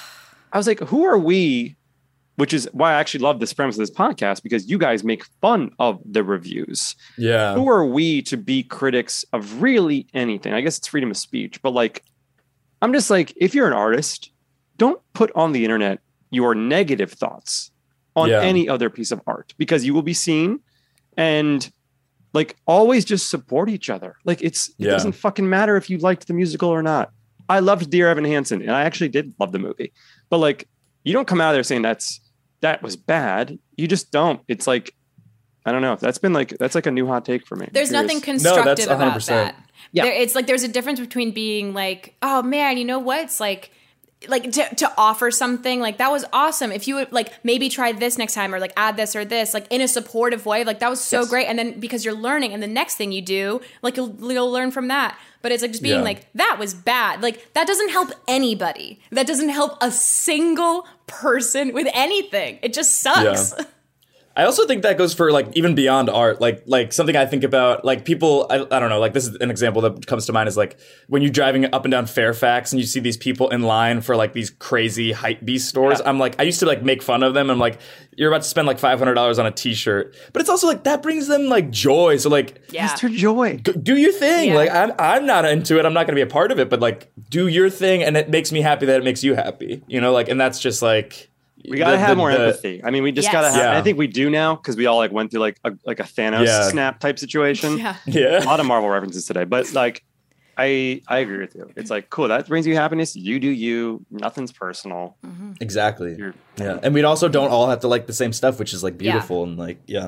E: I was like, who are we? Which is why I actually love this premise of this podcast, because you guys make fun of the reviews.
G: Yeah.
E: Who are we to be critics of really anything? I guess it's freedom of speech, but like, I'm just like, if you're an artist, don't put on the internet your negative thoughts on
G: Yeah.
E: any other piece of art, because you will be seen. And like, always just support each other. Like, it's it
G: Yeah.
E: doesn't fucking matter if you liked the musical or not. I loved Dear Evan Hansen, and I actually did love the movie. But like, you don't come out of there saying that's that was bad. You just don't. It's like, I don't know. That's been like that's like a new hot take for me.
D: There's
E: I'm
D: nothing
E: curious.
D: constructive
G: one hundred
D: about
G: percent.
D: that.
E: Yeah.
D: There, it's like there's a difference between being like, oh man, you know what? It's like, like to, to offer something like that was awesome. If you would like maybe try this next time or like add this or this, like in a supportive way, like that was so
E: Yes.
D: great. And then because you're learning, and the next thing you do, like you'll you'll learn from that. But it's like just being
G: Yeah.
D: like, that was bad. Like that doesn't help anybody. That doesn't help a single person with anything. It just sucks.
G: Yeah. I also think that goes for like even beyond art, like like something I think about, like people, I, I don't know, like this is an example that comes to mind is like when you're driving up and down Fairfax and you see these people in line for like these crazy hype beast stores. Yeah. I'm like, I used to like make fun of them. I'm like, you're about to spend like five hundred dollars on a t-shirt, but it's also like that brings them like joy. So like,
E: yeah. Mister Joy,
G: g- do your thing. Yeah. Like I'm, I'm not into it. I'm not going to be a part of it, but like do your thing. And it makes me happy that it makes you happy, you know, like, and that's just like,
E: we gotta
G: the,
E: have
G: the,
E: more
G: the,
E: empathy. I mean, we just
D: yes.
E: gotta have.
G: Yeah.
E: I think we do now because we all like went through like a like a Thanos
G: yeah.
E: snap type situation.
D: Yeah,
G: yeah.
E: A lot of Marvel references today, but like, I I agree with you. It's like cool. That brings you happiness. You do you. Nothing's personal.
G: Mm-hmm. Exactly.
E: You're,
G: yeah, and we also don't all have to like the same stuff, which is like beautiful yeah. and like yeah.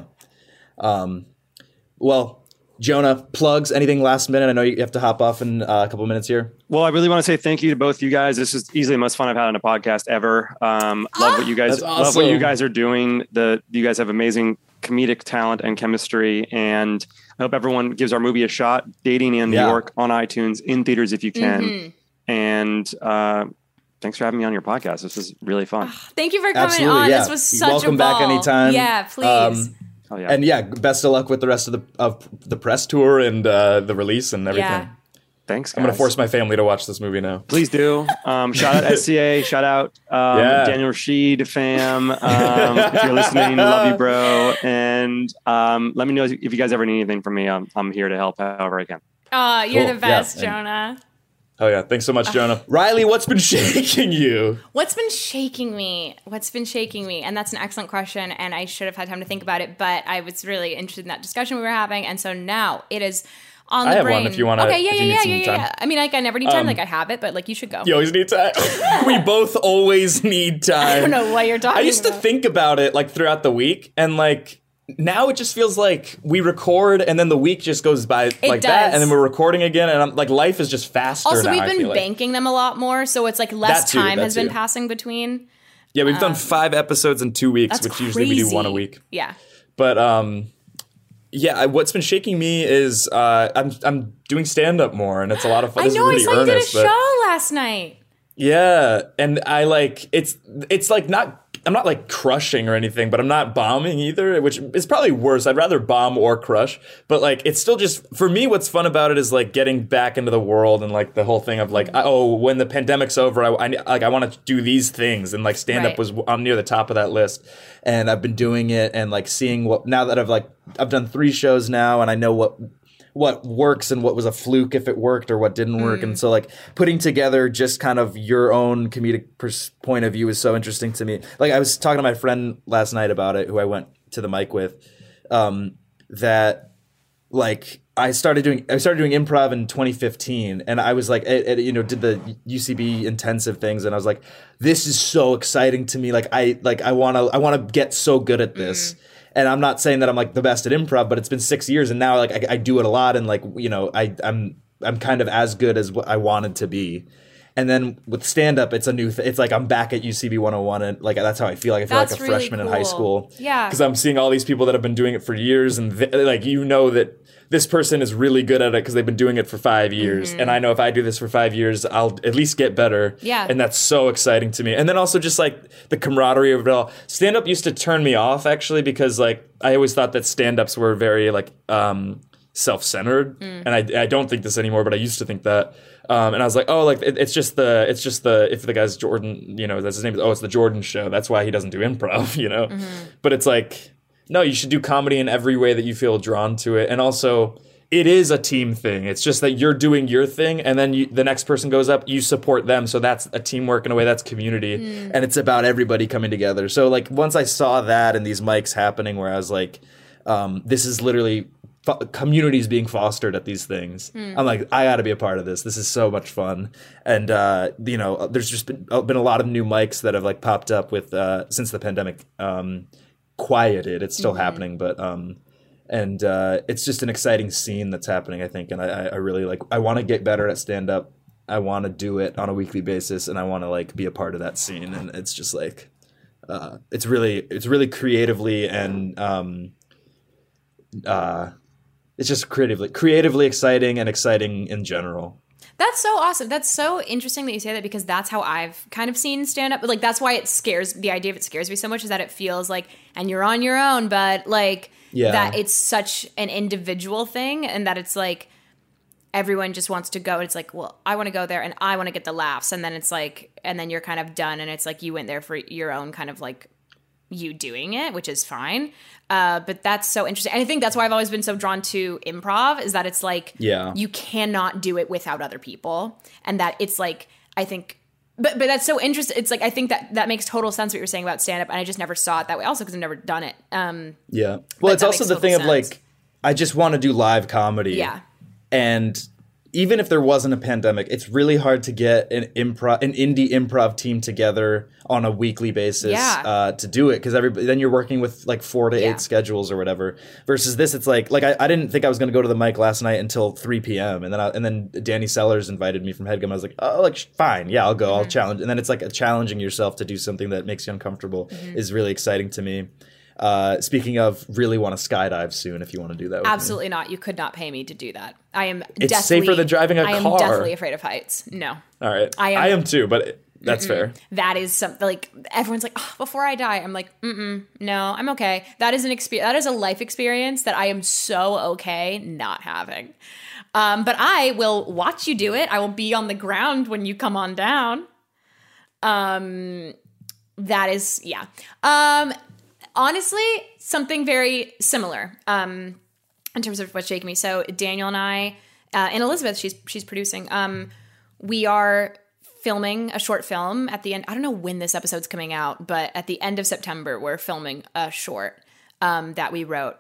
G: Um, well. Jonah, plugs, anything last minute? I know you have to hop off in uh, a couple of minutes here.
E: Well, I really want to say thank you to both you guys. This is easily the most fun I've had on a podcast ever. Um, love what you guys
G: That's awesome.
E: love what you guys are doing. The you guys have amazing comedic talent and chemistry, and I hope everyone gives our movie a shot. Dating in New
G: Yeah.
E: York on iTunes in theaters if you can.
D: Mm-hmm.
E: And uh, thanks for having me on your podcast. This is really fun.
D: Thank you for coming
G: Absolutely,
D: on.
G: yeah.
D: This was such
G: Welcome
D: a ball.
G: back anytime.
D: Yeah, please.
G: Um,
E: Oh, yeah.
G: And yeah, best of luck with the rest of the of the press tour and uh, the release and everything.
D: Yeah.
E: Thanks, guys.
G: I'm gonna force my family to watch this movie now.
E: Please do. Um, shout out S C A. Shout out um,
G: Yeah.
E: Daniel Rashid, fam. Um, if you're listening, love you, bro. And um, let me know if you guys ever need anything from me. I'm, I'm here to help however I can.
D: Oh, you're
G: Cool.
D: the best,
G: Yeah.
D: Jonah.
G: Oh yeah, thanks so much, Jonah. Riley, what's been shaking you?
D: What's been shaking me? What's been shaking me? And that's an excellent question, and I should have had time to think about it, but I was really interested in that discussion we were having, and so now it is on the
G: I have
D: brain.
G: one if you wanna-
D: Okay, yeah,
G: if
D: yeah,
G: you need
D: yeah,
G: some
D: yeah, yeah,
G: time.
D: yeah. I mean, like, I never need time,
G: Um,
D: like, I have it, but, like, you should go.
G: You always need time. We both always need time.
D: I don't know what you're talking
G: I used to
D: about.
G: think about it like throughout the week, and like now it just feels like we record and then the week just goes by like that,
D: does.
G: and then we're recording again, and I'm like life is just faster.
D: Also,
G: now,
D: we've
G: I
D: been
G: feel like.
D: banking them a lot more, so it's, like, less
G: That too,
D: time
G: that
D: has been
G: too.
D: passing between.
G: Yeah, we've done five episodes in two weeks,
D: That's
G: which usually we do
D: crazy.
G: one a week.
D: Yeah.
G: But um, yeah, I, what's been shaking me is uh, I'm I'm doing stand up more, and it's a lot of fun.
D: I
G: This is
D: know, I
G: really
D: saw you did a
G: earnest, but-
D: show last night.
G: Yeah, and I like it's it's like not I'm not like crushing or anything, but I'm not bombing either, which is probably worse. I'd rather bomb or crush, but like it's still just for me. What's fun about it is like getting back into the world and like the whole thing of like oh, when the pandemic's over, I, I like I want to do these things, and like stand up
D: Right.
G: was I'm near the top of that list, and I've been doing it and like seeing what now that I've like I've done three shows now, and I know what. what works and what was a fluke if it worked or what didn't work. And so like putting together just kind of your own comedic pers- point of view is so interesting to me. Like I was talking to my friend last night about it, who I went to the mic with, um, that like I started doing, I started doing improv in twenty fifteen, and I was like, it, it, you know, did the U C B intensive things. And I was like, this is so exciting to me. Like I, like I want to, I want to get so good at this. Mm. And I'm not saying that I'm like the best at improv, but it's been six years, and now like I, I do it a lot, and like you know I I'm I'm kind of as good as what I wanted to be. And then with stand up, it's a new. Th- it's like I'm back at U C B one oh one, and like that's how I feel. Like I feel
D: That's
G: like a
D: really
G: freshman in high
D: cool.
G: school.
D: Yeah,
G: because I'm seeing all these people that have been doing it for years, and th- like you know that this person is really good at it because they've been doing it for five years,
D: Mm-hmm.
G: and I know if I do this for five years, I'll at least get better.
D: Yeah,
G: and that's so exciting to me. And then also just like the camaraderie of it all. Stand up used to turn me off actually because like I always thought that stand ups were very like um, self-centered,
D: Mm.
G: and I I don't think this anymore, but I used to think that. Um, and I was like, oh, like it, it's just the, it's just the, if the guy's Jordan, you know, that's his name. Oh, it's the Jordan show. That's why he doesn't do improv, you know.
D: Mm-hmm.
G: But it's like, no, you should do comedy in every way that you feel drawn to it, and also it is a team thing. It's just that you're doing your thing, and then you, the next person goes up, you support them. So that's a teamwork in a way. That's community,
D: Mm.
G: and it's about everybody coming together. So like once I saw that and these mics happening, where I was like, um, this is literally fo- communities being fostered at these things. I'm like, I got to be a part of this. This is so much fun. And uh, you know, there's just been, uh, been a lot of new mics that have like popped up with uh, since the pandemic um, quieted. It's still
D: Mm-hmm.
G: happening, but. Um, And uh, it's just an exciting scene that's happening, I think. And I, I really like, I want to get better at stand up. I want to do it on a weekly basis, and I want to like be a part of that scene. And it's just like, uh, it's really, it's really creatively and um, uh, it's just creatively, creatively exciting and exciting in general.
D: That's so awesome. That's so interesting that you say that because that's how I've kind of seen stand up. Like that's why it scares the idea of it scares me so much is that it feels like and you're on your own, but like
G: Yeah.
D: that it's such an individual thing and that it's like everyone just wants to go. It's like, well, I want to go there and I want to get the laughs. And then it's like, and then you're kind of done. And it's like you went there for your own kind of like you doing it, which is fine. Uh, but that's so interesting. And I think that's why I've always been so drawn to improv is that it's like,
G: Yeah.
D: you cannot do it without other people. And that it's like, I think, but but that's so interesting. It's like, I think that that makes total sense what you're saying about stand up. And I just never saw it that way also because I've never done it. Um,
G: Yeah. Well, it's
D: that
G: also
D: makes
G: the
D: total
G: thing of
D: sense.
G: like, I just want to do live comedy.
D: Yeah.
G: And even if there wasn't a pandemic, it's really hard to get an improv, an indie improv team together on a weekly basis
D: Yeah.
G: uh, to do it. Because everybody, then you're working with like four to
D: Yeah.
G: eight schedules or whatever. Versus this, it's like, like I, I didn't think I was going to go to the mic last night until three p.m. And then I, and then Danny Sellers invited me from HeadGum. I was like, oh, like fine, yeah, I'll go.
D: Mm-hmm.
G: I'll challenge. And then it's like a challenging yourself to do something that makes you uncomfortable
D: Mm-hmm.
G: is really exciting to me. Uh, speaking of, really want to skydive soon if you want to do that with me.
D: absolutely not. You could not pay me to do that. I am
G: It's
D: deathly,
G: safer than driving a
D: I am
G: car.
D: deathly afraid of heights. No.
G: All right.
D: I am-
G: I am too, but that's fair.
D: That is something like everyone's like, oh, before I die, I'm like, mm-mm, no, I'm okay. That is an experience. That is a life experience that I am so okay not having. Um, but I will watch you do it. I will be on the ground when you come on down. Um, that is, yeah. Um, honestly, something very similar. Um, in terms of what's shaking me. So Daniel and I, uh, and Elizabeth, she's she's producing. Um, we are filming a short film at the end. I don't know when this episode's coming out, but at the end of September, we're filming a short um, that we wrote,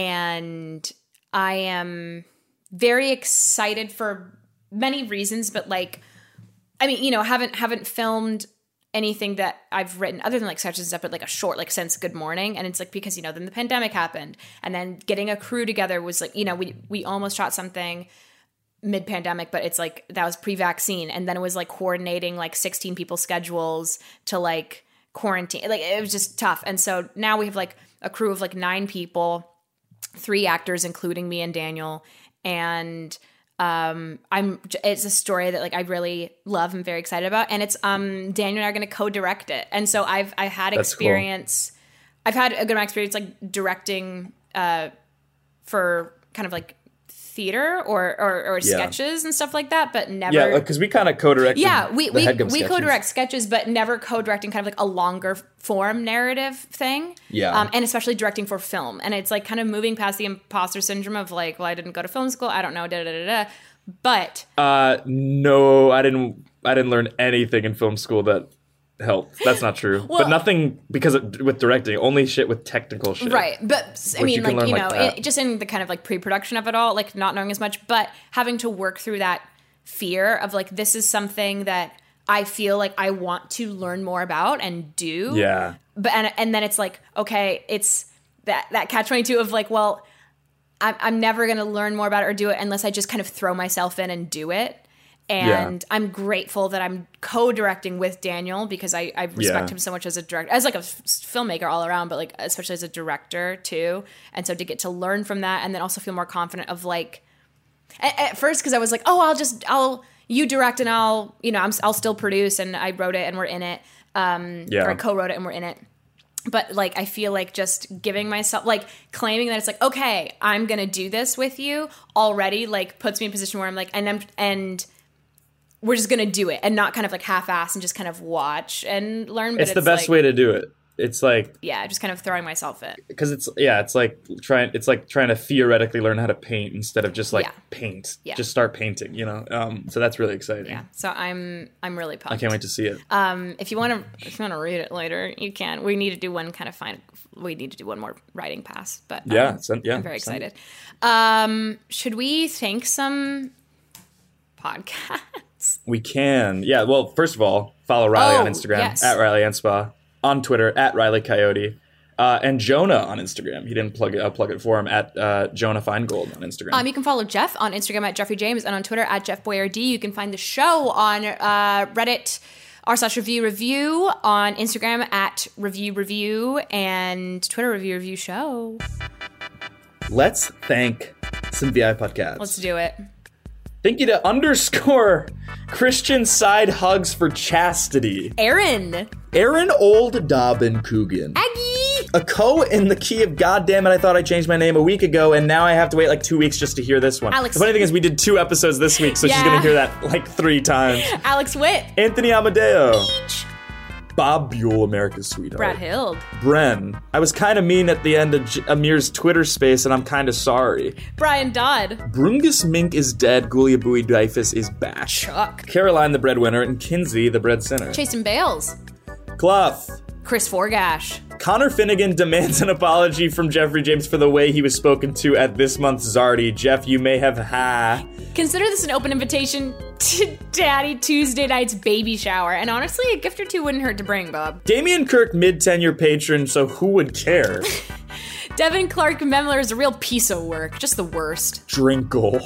D: and I am very excited for many reasons. But like, I mean, you know, haven't haven't filmed anything that I've written other than like sketches and stuff, but like a short, like since Good Morning. And it's like, because, you know, then the pandemic happened and then getting a crew together was like, you know, we, we almost shot something mid pandemic, but it's like, that was pre-vaccine. And then it was like coordinating like sixteen people's schedules to like quarantine. Like it was just tough. And so now we have like a crew of like nine people, three actors, including me and Daniel. And Um, I'm. It's a story that like I really love and very excited about, and it's um Daniel and I are going to co-direct it, and so I've I've had
G: That's
D: experience. Cool. I've had a good amount of experience like directing uh for kind of like theater or or, or
G: Yeah.
D: sketches and stuff like that, but never.
G: Yeah, because we kind of co-directed.
D: Yeah, we
G: the
D: we,
G: HeadGum
D: we
G: sketches.
D: co-direct sketches, but never co-directing kind of like a longer form narrative thing.
G: Yeah.
D: Um, and especially directing for film. And it's like kind of moving past the imposter syndrome of like, well, I didn't go to film school. I don't know, da da da da. But
G: Uh, no, I didn't. I didn't learn anything in film school that helped. That's not true.
D: Well-
G: but nothing because of, with directing, only shit with technical shit.
D: right. But I
G: Which
D: mean,
G: you can
D: like,
G: learn
D: you
G: like
D: know,
G: that.
D: it, just in the kind of like pre-production of it all, like not knowing as much, but having to work through that fear of like, this is something that I feel like I want to learn more about and do.
G: Yeah.
D: But and and then it's like, okay, it's that that catch twenty-two of like, well, I'm I'm never gonna learn more about it or do it unless I just kind of throw myself in and do it. And
G: Yeah.
D: I'm grateful that I'm co-directing with Daniel because I, I respect
G: Yeah.
D: him so much as a director, as like a f- filmmaker all around, but like especially as a director too. And so to get to learn from that and then also feel more confident of like, at, at first because I was like, oh, I'll just I'll you direct and I'll you know I'm I'll still produce and I wrote it and we're in it. Um,
G: Yeah.
D: or I co-wrote it and we're in it. But like I feel like just giving myself like claiming that it's like, okay, I'm gonna do this with you already like puts me in a position where I'm like and I'm and we're just gonna do it and not kind of like half-ass and just kind of watch and learn. But
G: It's,
D: it's,
G: the best
D: like,
G: way to do it. It's like
D: yeah, just kind of throwing myself in.
G: because it's yeah, it's like trying. It's like trying to theoretically learn how to paint instead of just like
D: Yeah.
G: paint.
D: Yeah.
G: Just start painting. You know. Um. So that's really exciting.
D: Yeah, so I'm I'm really pumped.
G: I can't wait to see it.
D: Um, if you want to, if you want to read it later, you can. We need to do one kind of fine. We need to do one more writing pass, but um,
G: Yeah, send- yeah,
D: I'm very
G: send
D: excited. Um, should we thank some podcasts?
G: We can. Yeah. Well, first of all, follow Riley
D: Oh,
G: on Instagram
D: yes.
G: at Riley Anspa, on Twitter at Riley Coyote, uh, and Jonah on Instagram. He didn't plug it. I'll plug it for him at uh, Jonah Feingold on Instagram.
D: Um, you can follow Jeff on Instagram at Jeffrey James and on Twitter at Jeff Boyardee. You can find the show on uh, Reddit r slash review review, on Instagram at review review, and Twitter review review show.
G: Let's thank some V I podcasts.
D: Let's do it.
G: Thank you to underscore Christian side hugs for chastity.
D: Aaron.
G: Aaron Old Dobbin Coogan.
D: Aggie.
G: A co in the key of goddamn it, I thought I changed my name a week ago, and now I have to wait like two weeks just to hear this one.
D: Alex.
G: The funny thing is we did two episodes this week, so she's
D: Yeah.
G: gonna hear that like three times.
D: Alex Witt.
G: Anthony Amadeo. Bob Buell, America's Sweetheart.
D: Brad Hild.
G: Bren. I was kind of mean at the end of J- Amir's Twitter space, and I'm kind of sorry.
D: Brian Dodd.
G: Brungus Mink is dead. Guliabui Dreyfus is back.
D: Chuck.
G: Caroline, the breadwinner, and Kinsey, the bread sinner.
D: Chasen Bales.
G: Clough.
D: Chris Forgash.
G: Connor Finnegan demands an apology from Jeffrey James for the way he was spoken to at this month's Zardy. Jeff, you may have ha.
D: Consider this an open invitation to Daddy Tuesday night's baby shower. And honestly, a gift or two wouldn't hurt to bring, Bob.
G: Damian Kirk, mid-tenure patron, so who would care?
D: Devin Clark Memler is a real piece of work. Just the worst.
G: Drinkle.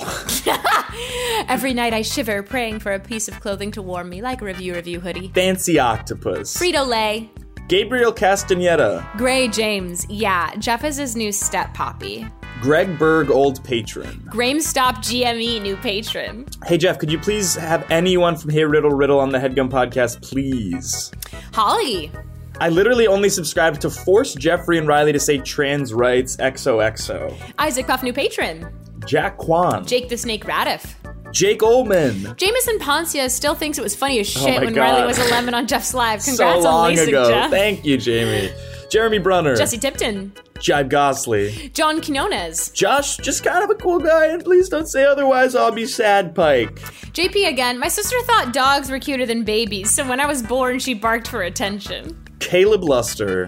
D: Every night I shiver, praying for a piece of clothing to warm me, like a review review hoodie.
G: Fancy Octopus.
D: Frito-Lay.
G: Gabriel Castaneda.
D: Gray James. Yeah, Jeff is his new step poppy.
G: Greg Berg, old patron.
D: GameStop G M E, new patron.
G: Hey, Jeff, could you please have anyone from Hey Riddle Riddle on the HeadGum podcast, please?
D: Holly.
G: I literally only subscribed to force Jeffrey and Riley to say trans rights X O X O.
D: Isaac Puff, new patron.
G: Jack Kwan.
D: Jake the Snake Radiff.
G: Jake Ullman.
D: Jameson Poncia still thinks it was funny as shit
G: my
D: when
G: God.
D: Riley was a lemon on Jeff's live. Congrats
G: so long
D: on Lisa,
G: ago.
D: Jeff.
G: Thank you, Jamie. Jeremy Brunner.
D: Jesse Tipton.
G: Jibe Gosley.
D: John Quinones.
G: Josh, just kind of a cool guy, and please don't say otherwise, I'll be sad, Pike.
D: J P again. My sister thought dogs were cuter than babies, so when I was born, she barked for attention.
G: Caleb Luster.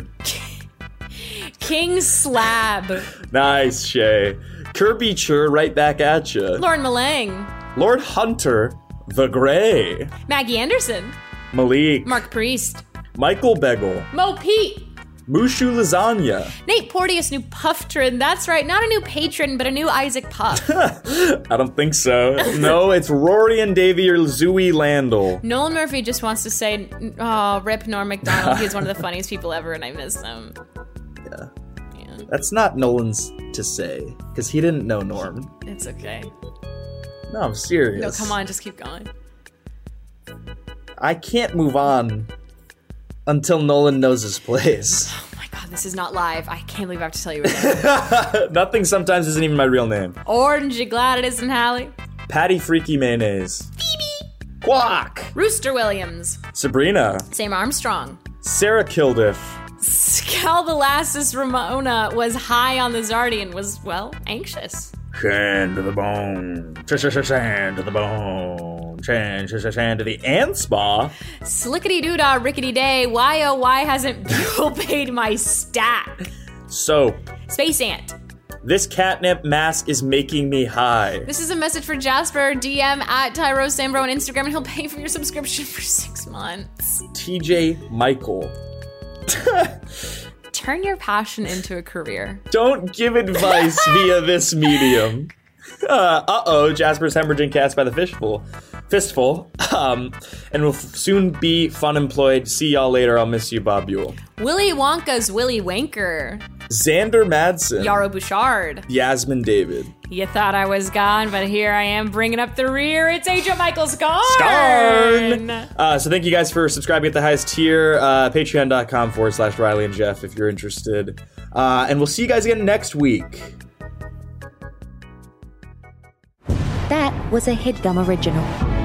D: King Slab.
G: Nice, Shay. Kirby Chur, right back at you.
D: Lauren Malang.
G: Lord Hunter, the Gray.
D: Maggie Anderson.
G: Malik.
D: Mark Priest.
G: Michael Begel.
D: Mo Pete.
G: Mushu Lasagna.
D: Nate Porteous, new Puftron. That's right, not a new patron, but a new Isaac Puff.
G: I don't think so. No, it's Rory and Davey or Zooey Landell.
D: Nolan Murphy just wants to say, oh, rip Norm MacDonald. He's one of the funniest people ever, and I miss him.
G: Yeah.
D: Yeah,
G: That's not Nolan's to say, because he didn't know Norm.
D: it's okay.
G: No, I'm serious.
D: No, come on, just keep going.
G: I can't move on until Nolan knows his place.
D: Oh my god, this is not live. I can't believe I have to tell you again.
G: Nothing sometimes isn't even my real name.
D: Orange, you glad it isn't Hallie?
G: Patty Freaky Mayonnaise. Phoebe. Quack.
D: Rooster Williams.
G: Sabrina.
D: Sam Armstrong.
G: Sarah Kildiff.
D: Scalbalassus Ramona was high on the Zardy and was, well, anxious.
G: Sand to the bone. Sand to the bone. Sand, sand to the ant spa.
D: Slickety doodah, rickety day. Why oh why hasn't Buell paid my stack?
G: Soap.
D: Space Ant.
G: This catnip mask is making me high.
D: This is a message for Jasper. D M at Tyro Sambro on Instagram, and he'll pay for your subscription for six months.
G: T J Michael.
D: Turn your passion into a career.
G: Don't give advice via this medium. Uh, uh-oh, Jasper's hemorrhaging cats by the fistful. Fistful. Um, and will f- soon be fun employed. See y'all later. I'll miss you, Bob Buell.
D: Willy Wonka's Willy Wanker.
G: Xander Madsen.
D: Yarrow Bouchard.
G: Yasmin David.
D: You thought I was gone, but here I am bringing up the rear. It's Agent Michael Scarn.
G: Scarn! Uh, so thank you guys for subscribing at the highest tier. Uh, Patreon.com forward slash Riley and Jeff if you're interested. Uh, and we'll see you guys again next week.
B: That was a HeadGum original.